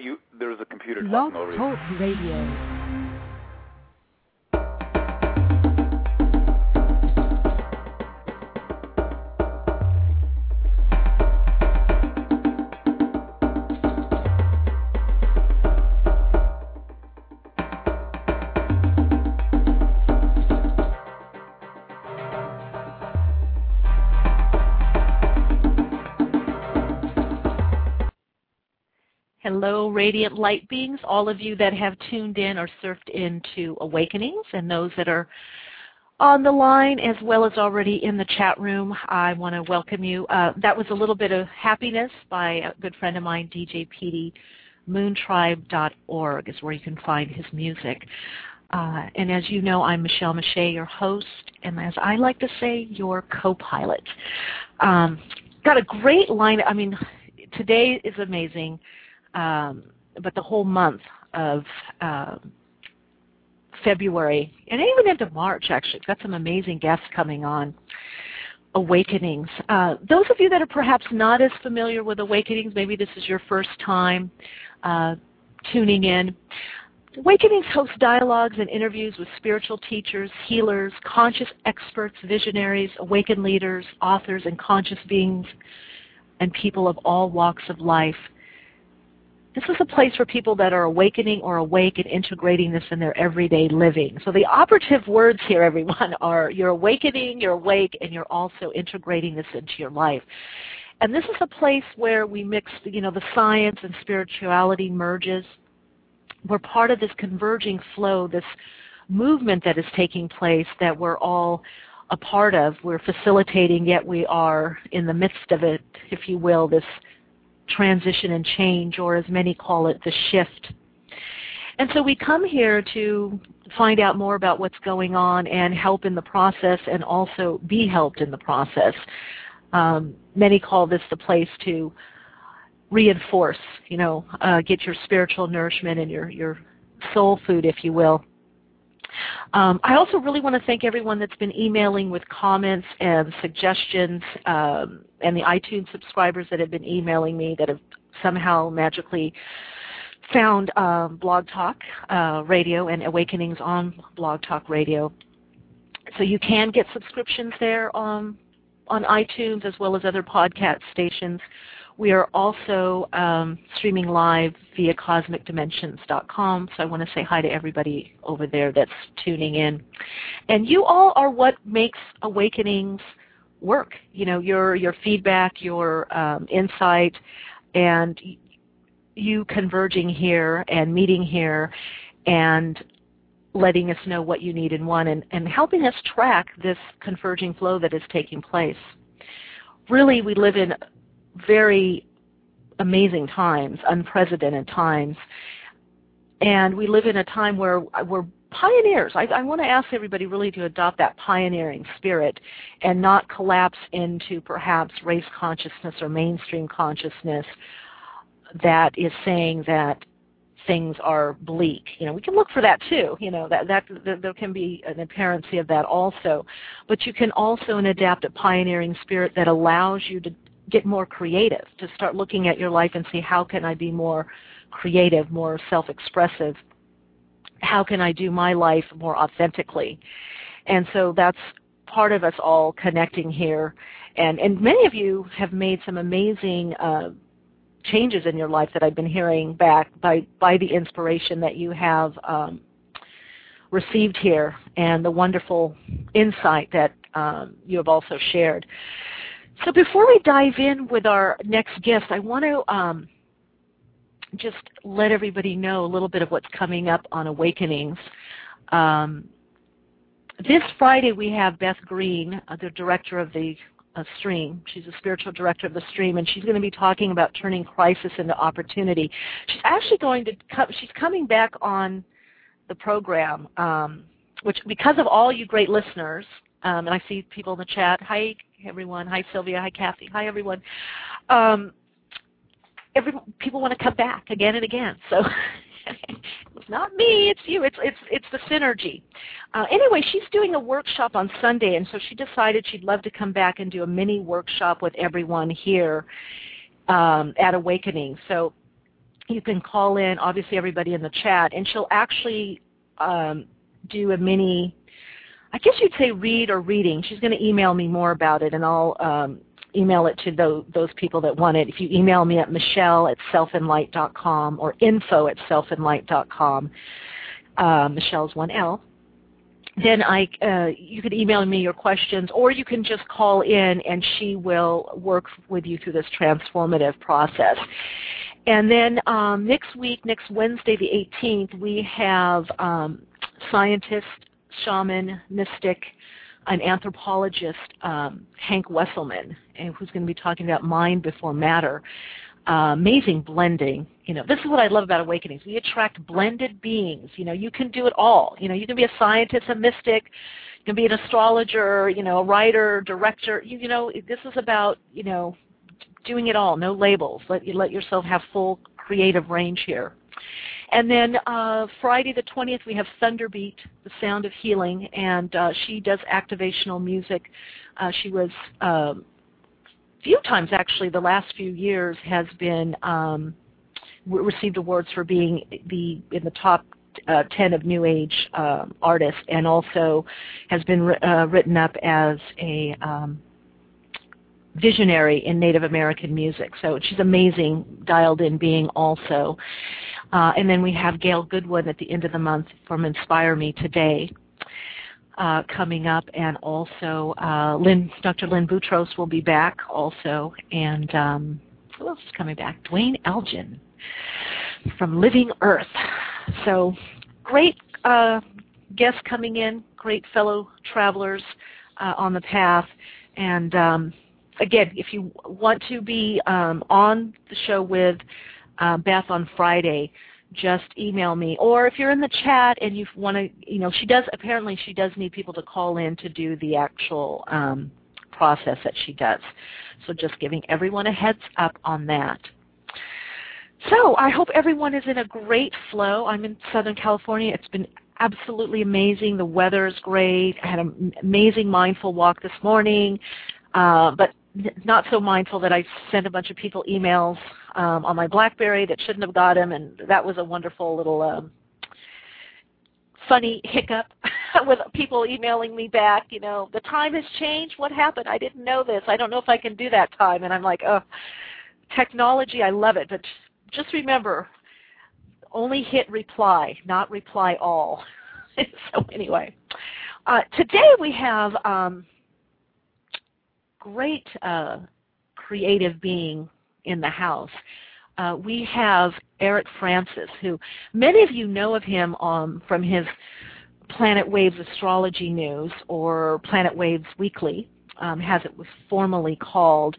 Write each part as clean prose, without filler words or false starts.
There's a computer Blog talking over you. Talk Radio. Hello, radiant light beings, all of you that have tuned in or surfed into Awakenings, and those that are on the line as well as already in the chat room. I want to welcome you. That was a little bit of Happiness by a good friend of mine, DJ Petey. Moontribe.org is where you can find his music. And as you know, I'm Michelle Mache, your host, and as I like to say, your co-pilot. Got a great line. I mean, today is amazing. But the whole month of February, and even into March, actually, got some amazing guests coming on. Awakenings. Those of you that are perhaps not as familiar with Awakenings, maybe this is your first time tuning in. Awakenings hosts dialogues and interviews with spiritual teachers, healers, conscious experts, visionaries, awakened leaders, authors, and conscious beings, and people of all walks of life. This is a place for people that are awakening or awake and integrating this in their everyday living. So the operative words here, everyone, are you're awakening, you're awake, and you're also integrating this into your life. And this is a place where we mix, the science and spirituality merges. We're part of this converging flow, this movement that is taking place that we're all a part of. We're facilitating, yet we are in the midst of it, if you will, this transition and change, or as many call it, the shift. And so we come here to find out more about what's going on and help in the process, and also be helped in the process. Many call this the place to reinforce, get your spiritual nourishment and your soul food, if you will. I also really want to thank everyone that's been emailing with comments and suggestions, and the iTunes subscribers that have been emailing me that have somehow magically found Blog Talk Radio and Awakenings on Blog Talk Radio. So you can get subscriptions there on iTunes as well as other podcast stations. We are also streaming live via CosmicDimensions.com, so I want to say hi to everybody over there that's tuning in. And you all are what makes Awakenings work. Your feedback, your insight, and you converging here and meeting here and letting us know what you need and want, and helping us track this converging flow that is taking place. Really, we live in very amazing times, unprecedented times, and we live in a time where we're pioneers. I want to ask everybody really to adopt that pioneering spirit and not collapse into perhaps race consciousness or mainstream consciousness that is saying that things are bleak. We can look for that too. That there can be an apparency of that also, but you can also adapt a pioneering spirit that allows you to get more creative, to start looking at your life and see, how can I be more creative, more self-expressive? How can I do my life more authentically? And so that's part of us all connecting here. And many of you have made some amazing changes in your life that I've been hearing back by the inspiration that you have received here, and the wonderful insight that you have also shared. So before we dive in with our next guest, I want to just let everybody know a little bit of what's coming up on Awakenings. This Friday we have Beth Green, the director of the Stream. She's a spiritual director of the Stream, and she's going to be talking about turning crisis into opportunity. She's actually she's coming back on the program, which, because of all you great listeners, and I see people in the chat. Hi, everyone. Hi, Sylvia. Hi, Kathy. Hi, everyone. People want to come back again and again. So it's not me. It's you. It's the synergy. Anyway, she's doing a workshop on Sunday, and so she decided she'd love to come back and do a mini workshop with everyone here at Awakening. So you can call in, obviously everybody in the chat, and she'll actually do a mini, I guess you'd say read or reading. She's going to email me more about it, and I'll email it to those people that want it. If you email me at michelle@selfandlight.com or info@selfandlight.com, Michelle's one L, then you could email me your questions, or you can just call in and she will work with you through this transformative process. And then next week, next Wednesday the 18th, we have scientist, shaman, mystic, an anthropologist, Hank Wesselman, who's going to be talking about mind before matter. Amazing blending. This is what I love about Awakenings. We attract blended beings. You can do it all. You can be a scientist, a mystic, you can be an astrologer, a writer, director. This is about, doing it all, no labels. Let yourself have full creative range here. And then Friday the 20th, we have Thunderbeat, the Sound of Healing, and she does activational music. She was a few times, actually, the last few years, has been received awards for being in the top 10 of New Age artists, and also has been written up as a visionary in Native American music. So she's amazing, dialed-in being also. And then we have Gail Goodwin at the end of the month from Inspire Me Today coming up, and also Dr. Lynn Boutros will be back also, and who else is coming back? Dwayne Elgin from Living Earth. So great guests coming in, great fellow travelers on the path, and again, if you want to be on the show with Beth on Friday, just email me. Or if you're in the chat and you want to, she does need people to call in to do the actual process that she does. So just giving everyone a heads up on that. So I hope everyone is in a great flow. I'm in Southern California. It's been absolutely amazing. The weather is great. I had an amazing mindful walk this morning, but not so mindful that I sent a bunch of people emails on my BlackBerry that shouldn't have got them, and that was a wonderful little funny hiccup with people emailing me back, the time has changed, what happened, I didn't know this, I don't know if I can do that time, and I'm like, oh, technology, I love it, but just remember, only hit reply, not reply all. So anyway, today we have great creative being in the house. We have Eric Francis, who many of you know of him from his Planet Waves Astrology News, or Planet Waves Weekly, as it was formerly called.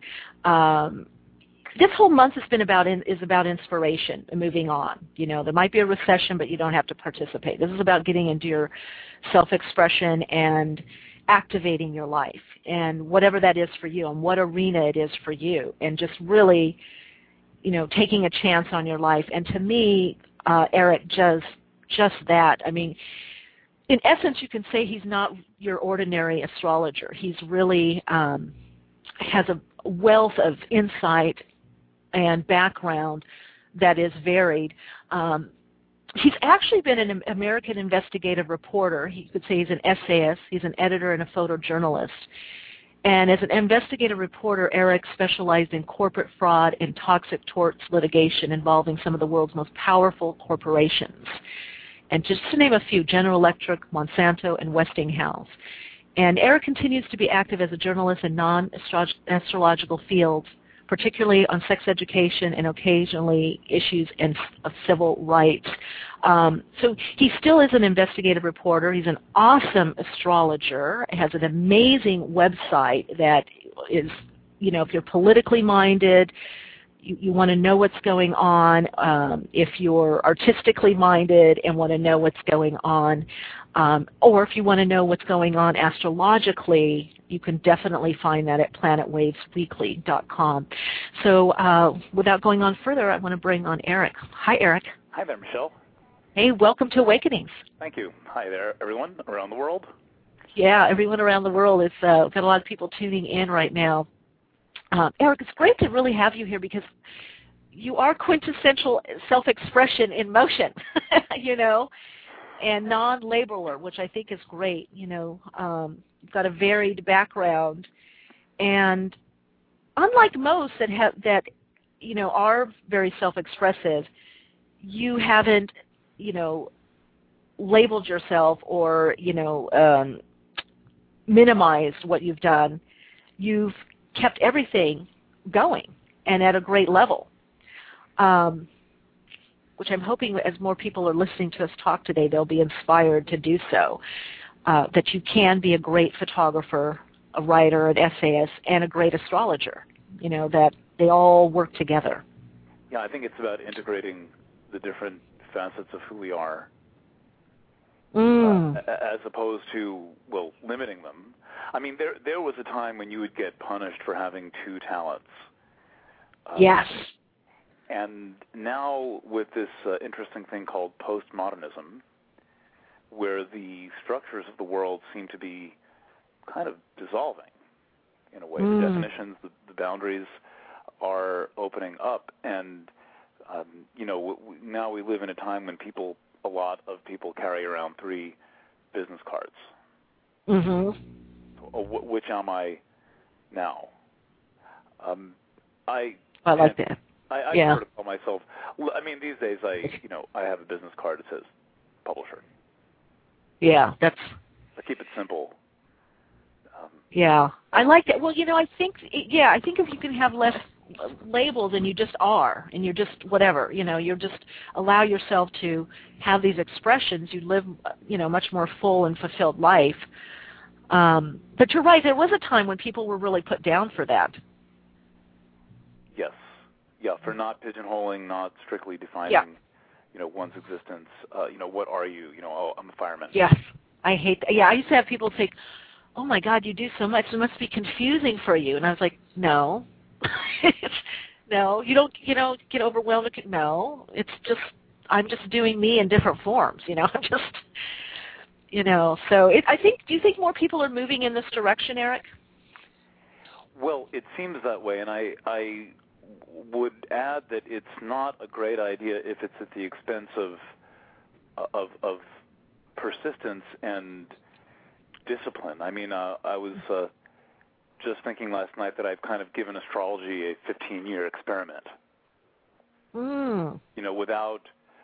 This whole month has been about inspiration and moving on. There might be a recession, but you don't have to participate. This is about getting into your self-expression and activating your life, and whatever that is for you, and what arena it is for you, and just really, taking a chance on your life. And to me, Eric does just that. I mean, in essence, you can say he's not your ordinary astrologer. He's really has a wealth of insight and background that is varied. He's actually been an American investigative reporter. He could say he's an essayist. He's an editor and a photojournalist. And as an investigative reporter, Eric specialized in corporate fraud and toxic torts litigation involving some of the world's most powerful corporations. And just to name a few, General Electric, Monsanto, and Westinghouse. And Eric continues to be active as a journalist in non-astrological fields, particularly on sex education and occasionally issues of civil rights. So he still is an investigative reporter. He's an awesome astrologer. He has an amazing website that is, if you're politically minded, you want to know what's going on, if you're artistically minded and want to know what's going on, or if you want to know what's going on astrologically, you can definitely find that at planetwavesweekly.com. So without going on further, I want to bring on Eric. Hi, Eric. Hi there, Michelle. Hey, welcome to Awakenings. Thank you. Hi there, everyone around the world. Yeah, everyone around the world. We've got a lot of people tuning in right now. Eric, it's great to really have you here because you are quintessential self-expression in motion, and non-labeler, which I think is great. You've got a varied background, and unlike most that are very self-expressive, you haven't labeled yourself or minimized what you've done. You've kept everything going and at a great level, which I'm hoping as more people are listening to us talk today, they'll be inspired to do so, that you can be a great photographer, a writer, an essayist, and a great astrologer, that they all work together. Yeah, I think it's about integrating the different facets of who we are, as opposed to, limiting them. I mean, there was a time when you would get punished for having two talents. Yes. And now with this interesting thing called postmodernism, where the structures of the world seem to be kind of dissolving in a way. The definitions, the boundaries are opening up, and now we live in a time when a lot of people carry around 3 business cards. Mm-hmm. Which am I now? I like that. I sort of call myself. I mean, these days I have a business card that says publisher. Yeah, I keep it simple. Yeah, I like that. Well, I think if you can have less labels and you just are, and you're just whatever, you just allow yourself to have these expressions, you live, much more full and fulfilled life. But you're right, there was a time when people were really put down for that. Yes. Yeah, for not pigeonholing, not strictly defining, one's existence. What are you? I'm a fireman. Yes, I hate that. Yeah, I used to have people think, oh my God, you do so much, it must be confusing for you. And I was like, no. No, you don't, get overwhelmed. No, it's just, I'm just doing me in different forms, I'm just, so do you think more people are moving in this direction, Eric? Well, it seems that way, and I would add that it's not a great idea if it's at the expense of persistence and discipline. I mean, I was just thinking last night that I've kind of given astrology a 15-year experiment. Without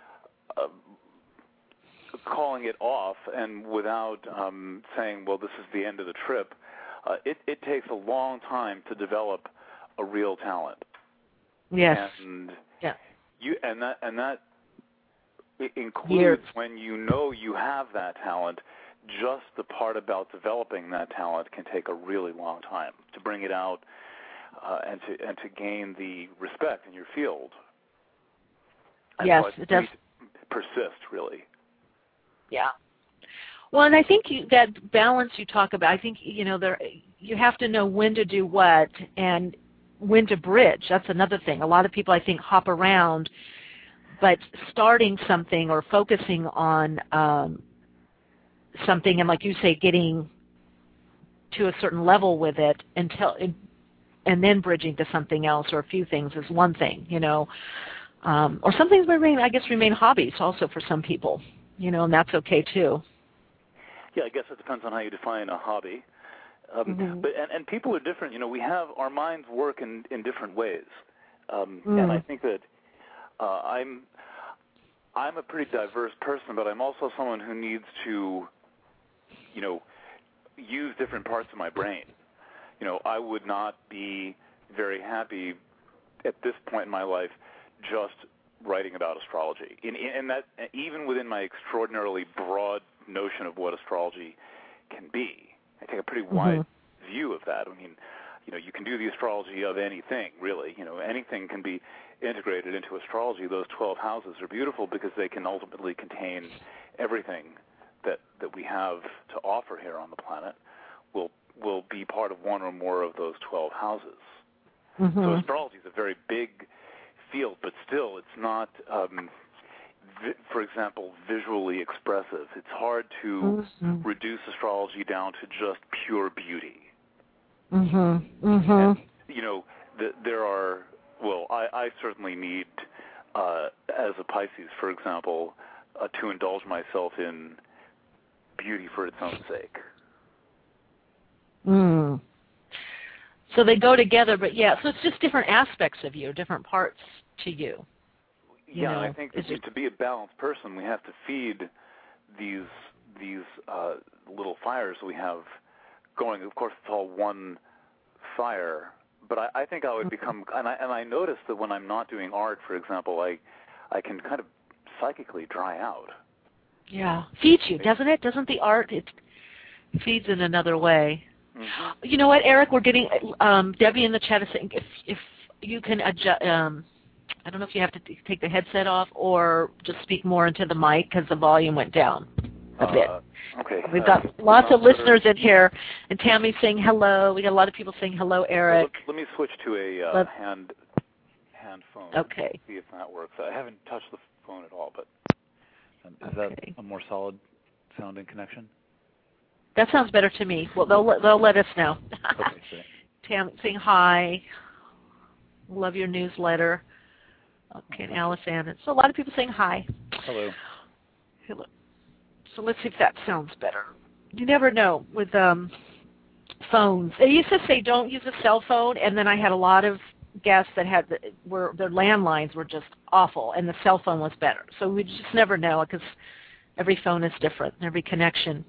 calling it off and without saying, well, this is the end of the trip. It takes a long time to develop a real talent. Yes. And yeah. That includes Years. when you have that talent. Just the part about developing that talent can take a really long time to bring it out and to gain the respect in your field. And yes, so it does. Persist, really. Yeah. Well, and I think that balance you talk about, I think, you have to know when to do what and when to bridge. That's another thing. A lot of people, I think, hop around, but starting something or focusing on something and, like you say, getting to a certain level with it and then bridging to something else or a few things is one thing, or some things remain hobbies also for some people, and that's okay too. Yeah, I guess it depends on how you define a hobby. But and people are different. We have our minds work in different ways, and I think that I'm a pretty diverse person, but I'm also someone who needs to, use different parts of my brain. I would not be very happy at this point in my life just writing about astrology. And that, even within my extraordinarily broad notion of what astrology can be, I take a pretty wide view of that. I mean, you can do the astrology of anything, really. Anything can be integrated into astrology. Those 12 houses are beautiful because they can ultimately contain everything that we have to offer here on the planet will be part of one or more of those 12 houses. So astrology is a very big field, but still it's not, for example, visually expressive. It's hard to reduce astrology down to just pure beauty. And, there are Well, I certainly need, as a Pisces, for example, to indulge myself in beauty for its own sake. Mm. So they go together, but so it's just different aspects of you, different parts to you. Yeah, I think that to be a balanced person, we have to feed these little fires we have going. Of course, it's all one fire, but I think I would become, and I notice that when I'm not doing art, for example, I can kind of psychically dry out. Yeah, feeds you, doesn't it? Doesn't the art, it feeds in another way. Mm-hmm. You know what, Eric, we're getting, Debbie in the chat is saying if you can adjust, I don't know if you have to take the headset off or just speak more into the mic because the volume went down a bit. Okay. We've got lots of listeners in here, and Tammy's saying hello. We got a lot of people saying hello, Eric. Let me switch to a hand phone. Okay. See if that works. I haven't touched the phone at all, but is that a more solid sounding connection? That sounds better to me. Well, they'll let us know. Okay. Great. Tam saying hi. Love your newsletter. Okay, and Alice Ann. So a lot of people saying hi. Hello. Hello. So let's see if that sounds better. You never know with phones. They used to say don't use a cell phone, and then I had a lot of guests that had their landlines were just awful, and the cell phone was better. So we just never know because every phone is different, every connection.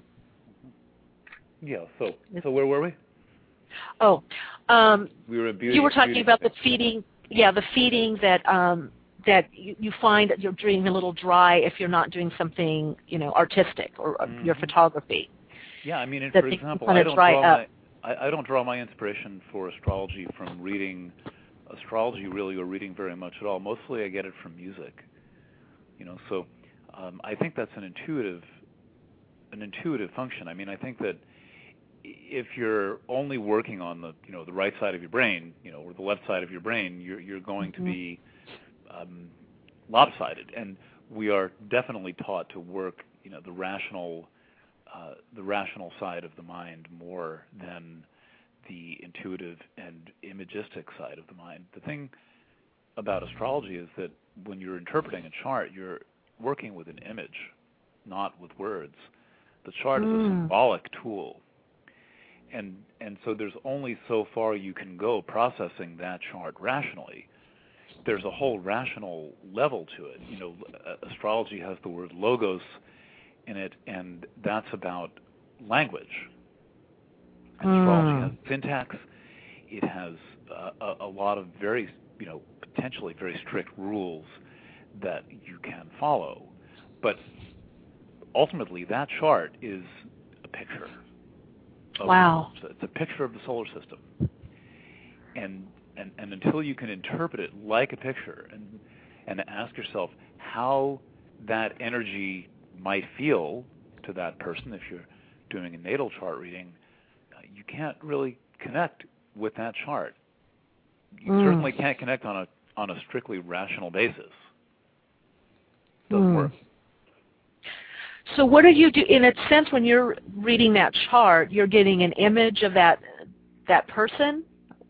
Yeah. So where were we? Oh, we were at beauty. You were talking about the feeding. Yeah, the feeding that you find that you're doing a little dry if you're not doing something, artistic or your photography. Yeah, I mean, for example, I don't draw my inspiration for astrology from reading astrology really, or reading very much at all. Mostly, I get it from music. So I think that's an intuitive function. I mean, I think that if you're only working on the the right side of your brain, or the left side of your brain, you're going to be lopsided. And we are definitely taught to work the rational side of the mind more than the intuitive and imagistic side of the mind. The thing about astrology is that when you're interpreting a chart, you're working with an image, not with words. The chart is a symbolic tool. And so there's only so far you can go processing that chart rationally. There's a whole rational level to it. Astrology has the word logos in it, and that's about language. Astrology has syntax. It has a lot of very, potentially very strict rules that you can follow. But ultimately, that chart is a picture. Wow. It's a picture of the solar system. And until you can interpret it like a picture and ask yourself how that energy might feel to that person, if you're doing a natal chart reading, you can't really connect with that chart. You certainly can't connect on a strictly rational basis. Doesn't work. So what do you do, in a sense, when you're reading that chart, you're getting an image of that person?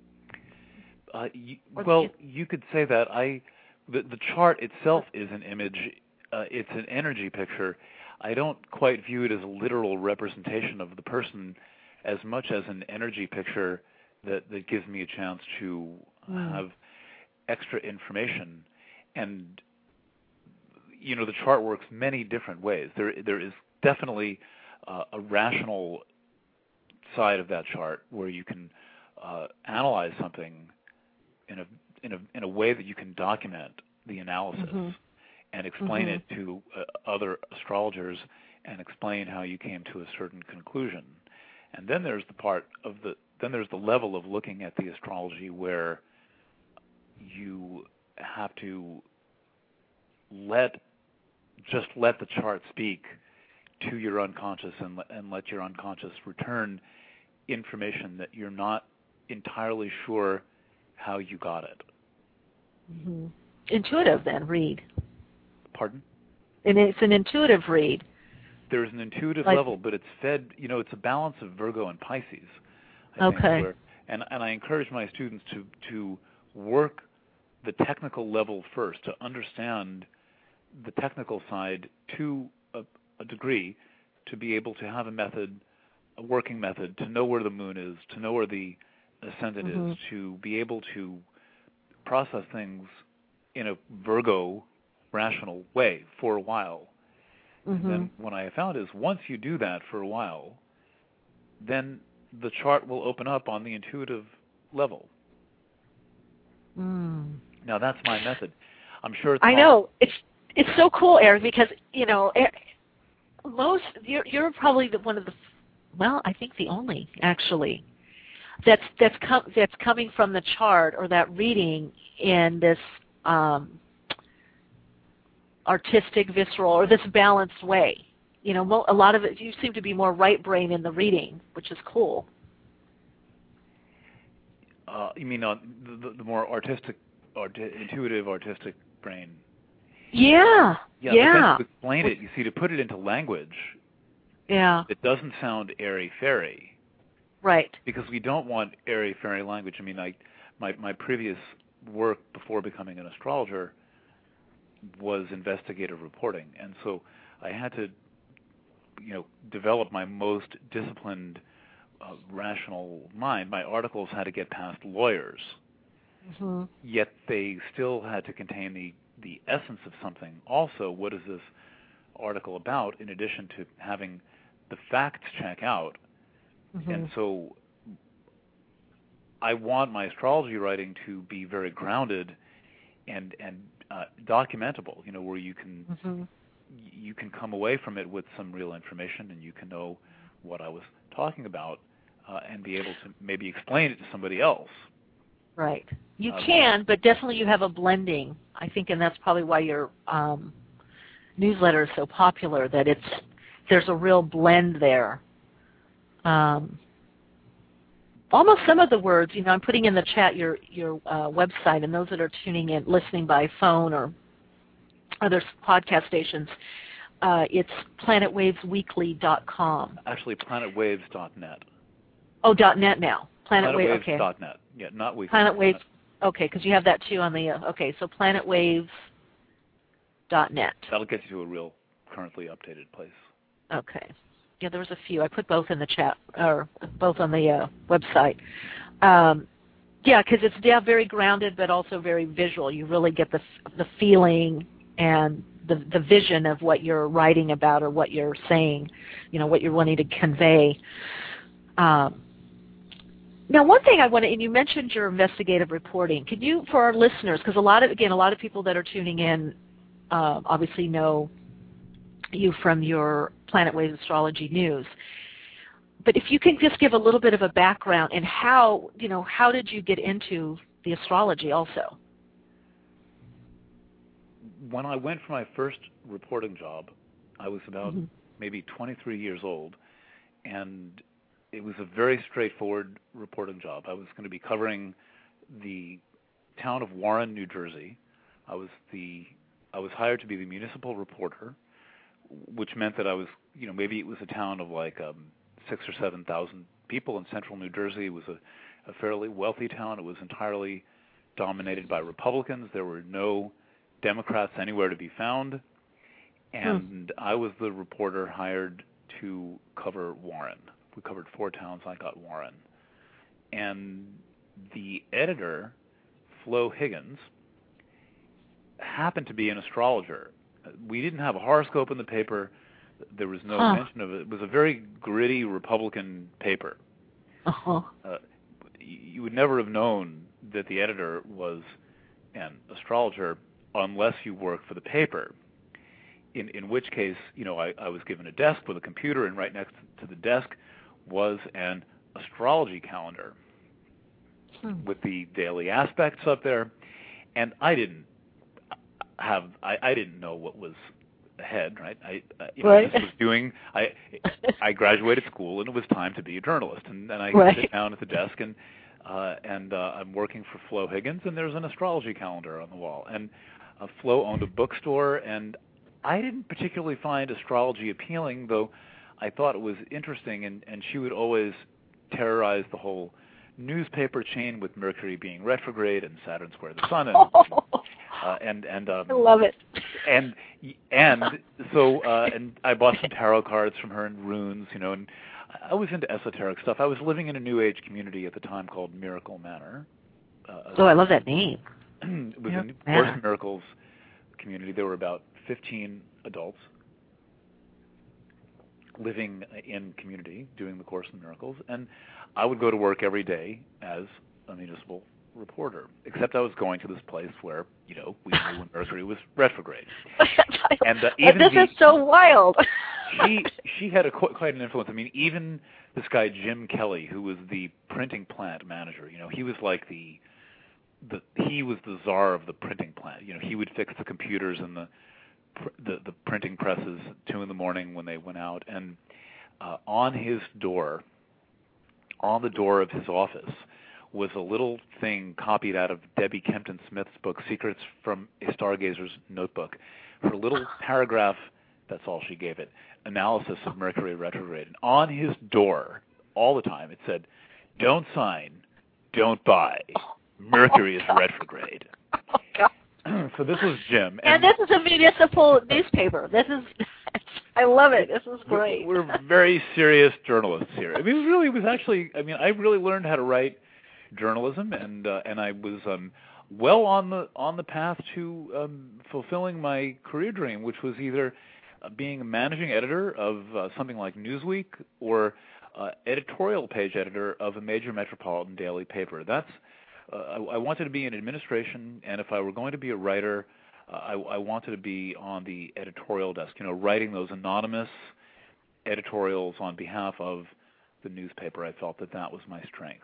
You could say that. The chart itself is an image. It's an energy picture. I don't quite view it as a literal representation of the person as much as an energy picture that gives me a chance to have extra information. And the chart works many different ways. There is definitely a rational side of that chart where you can analyze something in a way that you can document the analysis and explain it to other astrologers and explain how you came to a certain conclusion. And then there's the level of looking at the astrology where you have to let the chart speak to your unconscious and let your unconscious return information that you're not entirely sure how you got it. Intuitive then, read. Pardon? And it's an intuitive read. There's an intuitive level, but it's fed, it's a balance of Virgo and Pisces. I think, and I encourage my students to work the technical level first, to understand the technical side to a degree, to be able to have a method, a working method, to know where the moon is, to know where the ascendant is, to be able to process things in a Virgo rational way for a while. And then what I found is once you do that for a while, then the chart will open up on the intuitive level. Now that's my method. I'm sure it's I know. It's so cool, Eric, because, you know, you're probably one of the, well, I think the only, actually, that's coming from the chart or that reading in this artistic, visceral, or this balanced way. You know, a lot of it, you seem to be more right brain in the reading, which is cool. You mean the more artistic, intuitive, artistic brain? Yeah. To explain it, you see, to put it into language, it doesn't sound airy-fairy. Right. Because we don't want airy-fairy language. I mean, my previous work before becoming an astrologer was investigative reporting, and so I had to, you know, develop my most disciplined, rational mind. My articles had to get past lawyers, yet they still had to contain the essence of something. Also, what is this article about, in addition to having the facts check out? And so I want my astrology writing to be very grounded and documentable, you know, where you can you can come away from it with some real information, and you can know what I was talking about, and be able to maybe explain it to somebody else. Right. You can, but definitely you have a blending, I think, and that's probably why your newsletter is so popular, that there's a real blend there. Almost some of the words, you know, I'm putting in the chat your website, and those that are tuning in, listening by phone or other podcast stations, it's planetwavesweekly.com. Actually, planetwaves.net. Oh, .net now. Planetwaves, okay. .net. Yeah, not weekly. Planetwaves, okay, because you have that too on the, okay, so planetwaves.net. That'll get you to a real currently updated place. Okay. Yeah, there was a few. I put both in the chat, or both on the website. Yeah, because it's very grounded, but also very visual. You really get the feeling and the vision of what you're writing about or what you're saying, you know, what you're wanting to convey. Now, one thing I want to, and you mentioned your investigative reporting. Can you, for our listeners, because a lot of people that are tuning in obviously know you from your Planet Waves Astrology News. But if you can just give a little bit of a background and how did you get into the astrology also? When I went for my first reporting job, I was about maybe 23 years old, and it was a very straightforward reporting job. I was going to be covering the town of Warren, New Jersey. I was hired to be the municipal reporter, which meant that I was, you know, maybe it was a town of like 6,000 or 7,000 people in central New Jersey. It was a fairly wealthy town. It was entirely dominated by Republicans. There were no Democrats anywhere to be found. And I was the reporter hired to cover Warren. We covered 4 towns. I got Warren. And the editor, Flo Higgins, happened to be an astrologer. We didn't have a horoscope in the paper. There was no mention of it. It was a very gritty Republican paper. You would never have known that the editor was an astrologer unless you worked for the paper. In which case, you know, I was given a desk with a computer, and right next to the desk was an astrology calendar with the daily aspects up there. And I didn't know what was ahead, right? I graduated school, and it was time to be a journalist, and I sit down at the desk, and I'm working for Flo Higgins, and there's an astrology calendar on the wall, and Flo owned a bookstore, and I didn't particularly find astrology appealing, though I thought it was interesting, and she would always terrorize the whole newspaper chain with Mercury being retrograde and Saturn square the Sun, I love it. And so I bought some tarot cards from her and runes, and I was into esoteric stuff. I was living in a New Age community at the time called Miracle Manor. I love that name. It was a Course in Miracles community. There were about 15 adults living in community doing the Course in Miracles, and I would go to work every day as a municipal reporter, except I was going to this place where, we knew when Mercury was retrograde. And this is so wild. she had quite an influence. I mean, even this guy Jim Kelly, who was the printing plant manager, he was like he was the czar of the printing plant. He would fix the computers and the printing presses at 2 a.m. when they went out, and on the door of his office was a little thing copied out of Debbie Kempton Smith's book, Secrets from a Stargazer's Notebook. Her little paragraph, that's all she gave it, analysis of Mercury retrograde. And on his door, all the time, it said, "Don't sign, don't buy. Mercury is retrograde." Oh, God. So this was Jim. And this is a municipal newspaper. I love it. This is great. We're very serious journalists here. I mean, I really learned how to write journalism, and I was well on the path to fulfilling my career dream, which was either being a managing editor of something like Newsweek or editorial page editor of a major metropolitan daily paper. I wanted to be in administration, and if I were going to be a writer, I wanted to be on the editorial desk, writing those anonymous editorials on behalf of the newspaper. I felt that was my strength.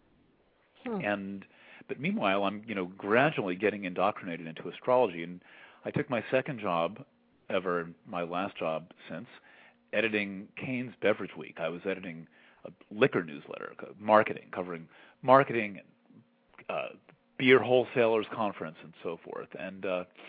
But meanwhile, I'm gradually getting indoctrinated into astrology, and I took my second job ever, my last job since, editing Cain's Beverage Week. I was editing a liquor newsletter, covering marketing and beer wholesalers conference and so forth. And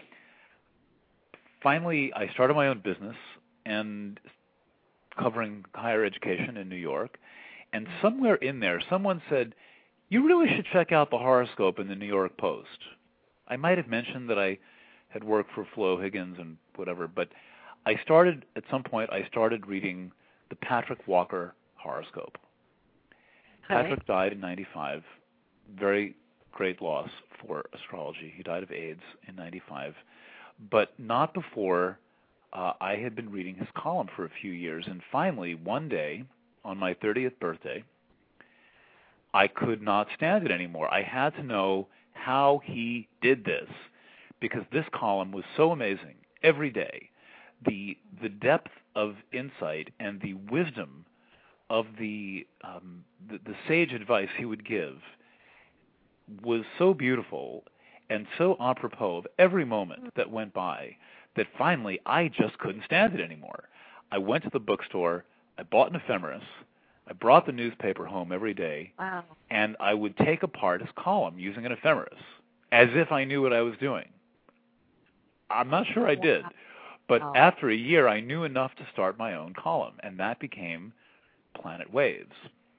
finally, I started my own business and covering higher education in New York. And somewhere in there, someone said, "You really should check out the horoscope in the New York Post." I might have mentioned that I had worked for Flo Higgins and whatever, but at some point, I started reading the Patrick Walker horoscope. Okay. Patrick died in 1995. Very great loss for astrology. He died of AIDS in 1995, but not before I had been reading his column for a few years. And finally, one day, on my 30th birthday, I could not stand it anymore. I had to know how he did this, because this column was so amazing. Every day, the depth of insight and the wisdom of the sage advice he would give was so beautiful and so apropos of every moment that went by that finally I just couldn't stand it anymore. I went to the bookstore, I bought an ephemeris, I brought the newspaper home every day, wow, and I would take apart his column using an ephemeris, as if I knew what I was doing. I'm not sure I did, but after a year I knew enough to start my own column, and that became Planet Waves.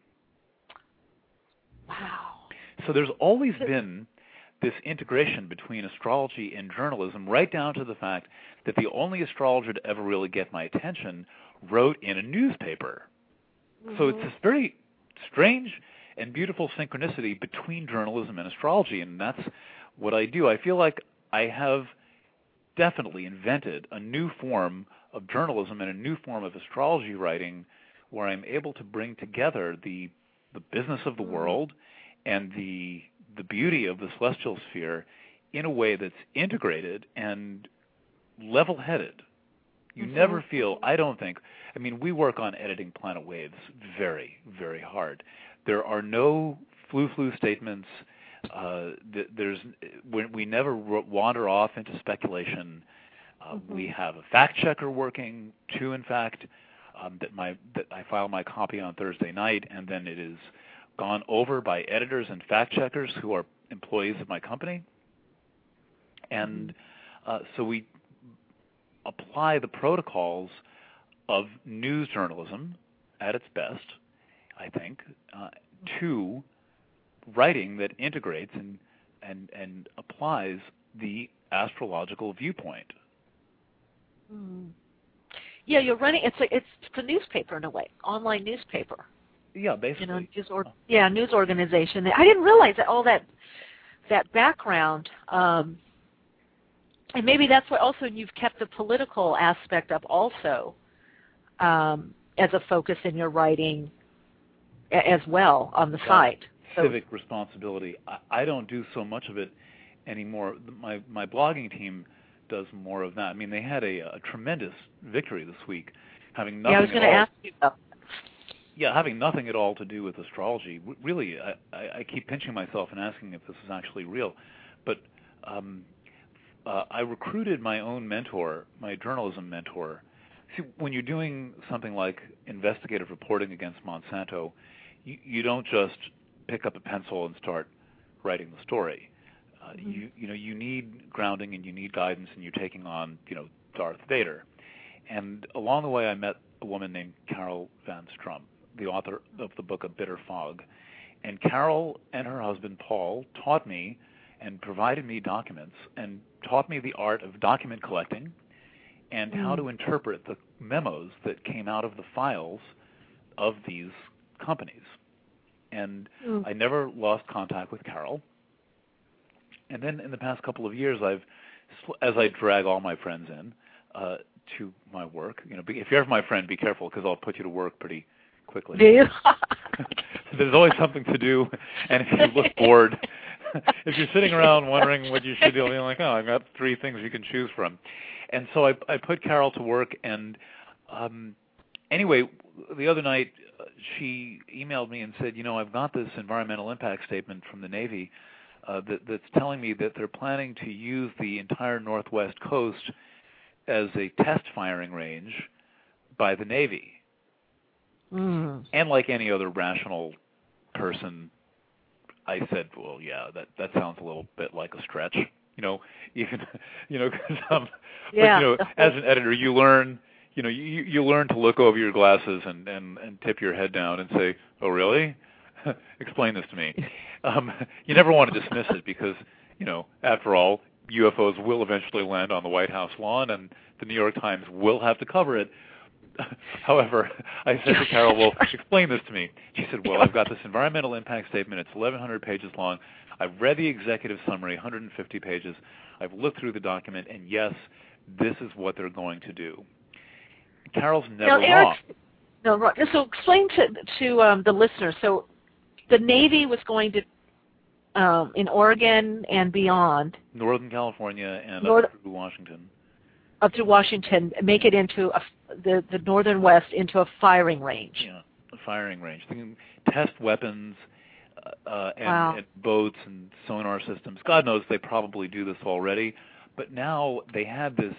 Wow. So there's always been this integration between astrology and journalism, right down to the fact that the only astrologer to ever really get my attention wrote in a newspaper. Mm-hmm. So it's this very strange and beautiful synchronicity between journalism and astrology, and that's what I do. I feel like I have definitely invented a new form of journalism and a new form of astrology writing where I'm able to bring together the business of the world and the beauty of the celestial sphere in a way that's integrated and level-headed. You never feel, I don't think, I mean, we work on editing Planet Waves very, very hard. There are no flu-flu statements. We never wander off into speculation. We have a fact-checker working, too, in fact, that I file my copy on Thursday night, and then it is gone over by editors and fact-checkers who are employees of my company. And so we apply the protocols of news journalism at its best, I think, to writing that integrates and applies the astrological viewpoint. Mm. Yeah, you're running. It's a newspaper in a way, online newspaper. Yeah, basically. News organization. I didn't realize that all that background, and maybe that's what also you've kept the political aspect up also as a focus in your writing as well on the site. Civic responsibility. I don't do so much of it anymore. My blogging team does more of that. I mean, they had a tremendous victory this week, having nothing. Yeah, I was going to ask you about that. Yeah, having nothing at all to do with astrology. Really, I keep pinching myself and asking if this is actually real. But I recruited my own mentor, my journalism mentor. See, when you're doing something like investigative reporting against Monsanto, you don't just pick up a pencil and start writing the story. You need grounding and you need guidance, and you're taking on Darth Vader. And along the way, I met a woman named Carol Van Strum, the author of the book A Bitter Fog. And Carol and her husband Paul taught me and provided me documents and taught me the art of document collecting and how to interpret the memos that came out of the files of these companies. And I never lost contact with Carol. And then in the past couple of years, as I drag all my friends in to my work, if you're ever my friend, be careful because I'll put you to work pretty quickly. Do you? There's always something to do, and if you look bored, if you're sitting around wondering what you should do, you're like, oh, I've got 3 things you can choose from. And so I put Carol to work, and anyway, the other night she emailed me and said, I've got this environmental impact statement from the Navy that's telling me that they're planning to use the entire Northwest coast as a test firing range by the Navy. And like any other rational person, I said, well, yeah, that sounds a little bit like a stretch. Even, because as an editor, you learn, you learn to look over your glasses and tip your head down and say, oh, really? Explain this to me. You never want to dismiss it because, after all, UFOs will eventually land on the White House lawn and the New York Times will have to cover it. However, I said to Carol, well, explain this to me. She said, well, I've got this environmental impact statement. It's 1,100 pages long. I've read the executive summary, 150 pages. I've looked through the document, and yes, this is what they're going to do. Carol's never wrong. No, right. So explain to the listeners. So the Navy was going to, in Oregon and beyond, Northern California and up through Washington. Up to Washington, make it into the Northern West into a firing range. Yeah, a firing range. They can test weapons and boats and sonar systems. God knows they probably do this already. But now they had this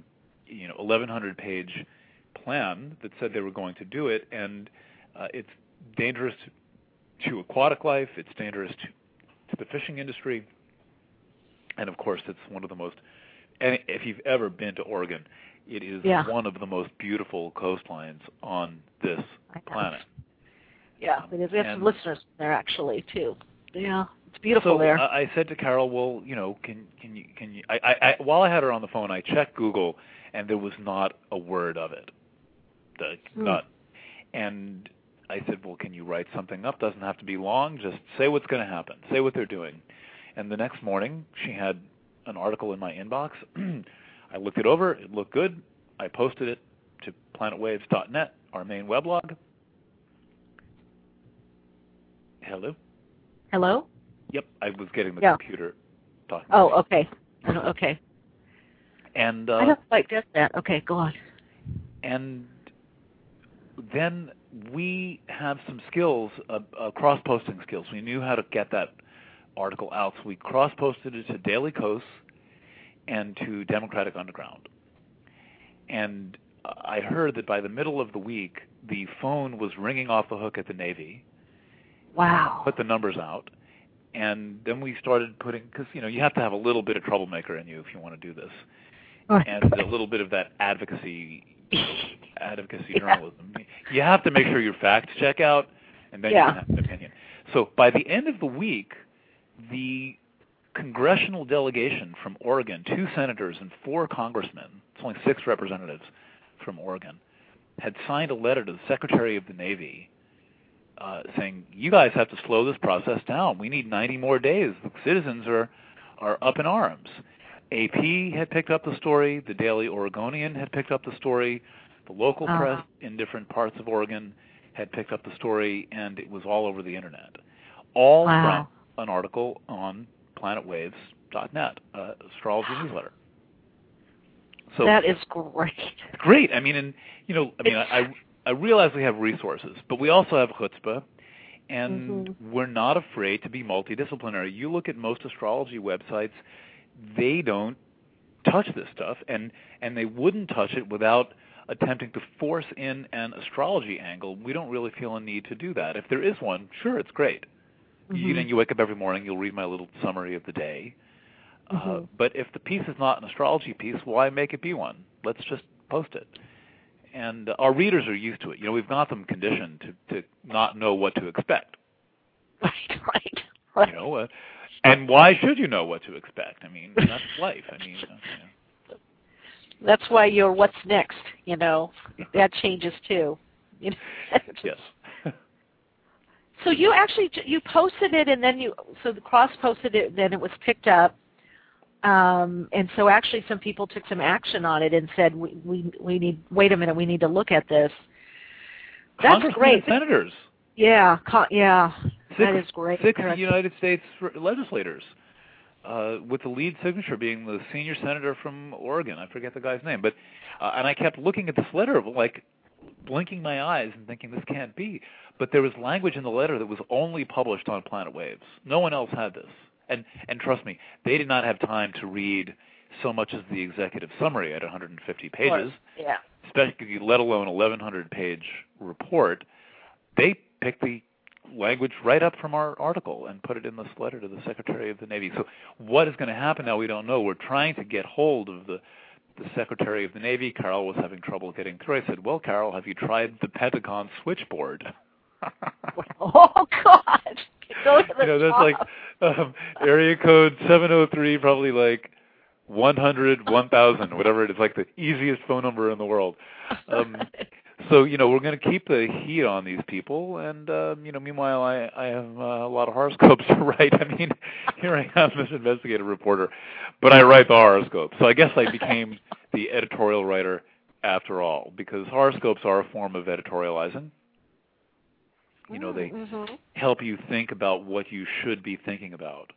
1,100-page plan that said they were going to do it, and it's dangerous to aquatic life. It's dangerous to the fishing industry. And, of course, it's one of the most... And if you've ever been to Oregon, it is one of the most beautiful coastlines on this planet. Yeah, it is. We have some listeners there actually too. Yeah, it's beautiful there. I said to Carol, well, can you? While I had her on the phone, I checked Google, and there was not a word of it. Not. And I said, well, can you write something up? Doesn't have to be long. Just say what's going to happen. Say what they're doing. And the next morning, she had an article in my inbox. I looked it over. It looked good. I posted it to planetwaves.net, our main weblog. Hello? Hello? Yep, I was getting the computer talking. Oh, okay. Okay. And I don't quite get that. Okay, go on. And then we have some skills, cross-posting skills. We knew how to get that article out, so we cross-posted it to Daily Kos and to Democratic Underground. And I heard that by the middle of the week, the phone was ringing off the hook at the Navy. Wow. Put the numbers out. And then we started putting, because, you have to have a little bit of troublemaker in you if you want to do this. And a little bit of that advocacy journalism. You have to make sure your facts check out, and then you can have an opinion. So by the end of the week, the congressional delegation from Oregon, 2 senators and 4 congressmen, it's only 6 representatives from Oregon, had signed a letter to the Secretary of the Navy saying, you guys have to slow this process down. We need 90 more days. The citizens are up in arms. AP had picked up the story. The Daily Oregonian had picked up the story. The local press in different parts of Oregon had picked up the story, and it was all over the Internet. All from an article on planetwaves.net, astrology newsletter. So that is great. Great. I mean, I realize we have resources, but we also have chutzpah, and we're not afraid to be multidisciplinary. You look at most astrology websites, they don't touch this stuff, and they wouldn't touch it without attempting to force in an astrology angle. We don't really feel a need to do that. If there is one, sure, it's great. You wake up every morning, you'll read my little summary of the day. But if the piece is not an astrology piece, why make it be one? Let's just post it. And our readers are used to it. We've got them conditioned to not know what to expect. Right. And why should you know what to expect? I mean, that's life. I mean, that's why your what's next, that changes too. Yes. So you posted it, and then the cross posted it, then it was picked up. And so actually some people took some action on it and said, we need, wait a minute, we need to look at this. That's great. Senators. Yeah, that is great. 6 United States legislators, with the lead signature being the senior senator from Oregon. I forget the guy's name. But and I kept looking at this letter, like blinking my eyes and thinking, this can't be. But there was language in the letter that was only published on Planet Waves. No one else had this. And trust me, they did not have time to read so much as the executive summary at 150 pages, especially let alone 1,100-page report. They picked the language right up from our article and put it in this letter to the Secretary of the Navy. So what is going to happen now, we don't know. We're trying to get hold of the Secretary of the Navy. Carol was having trouble getting through. I said, well, Carol, have you tried the Pentagon switchboard? Oh, God. That's like area code 703, probably like 100, 1,000, whatever it is, like the easiest phone number in the world. So, we're going to keep the heat on these people, and, meanwhile, I have a lot of horoscopes to write. I mean, here I am, this investigative reporter, but I write the horoscopes. So I guess I became the editorial writer after all, because horoscopes are a form of editorializing. They help you think about what you should be thinking about.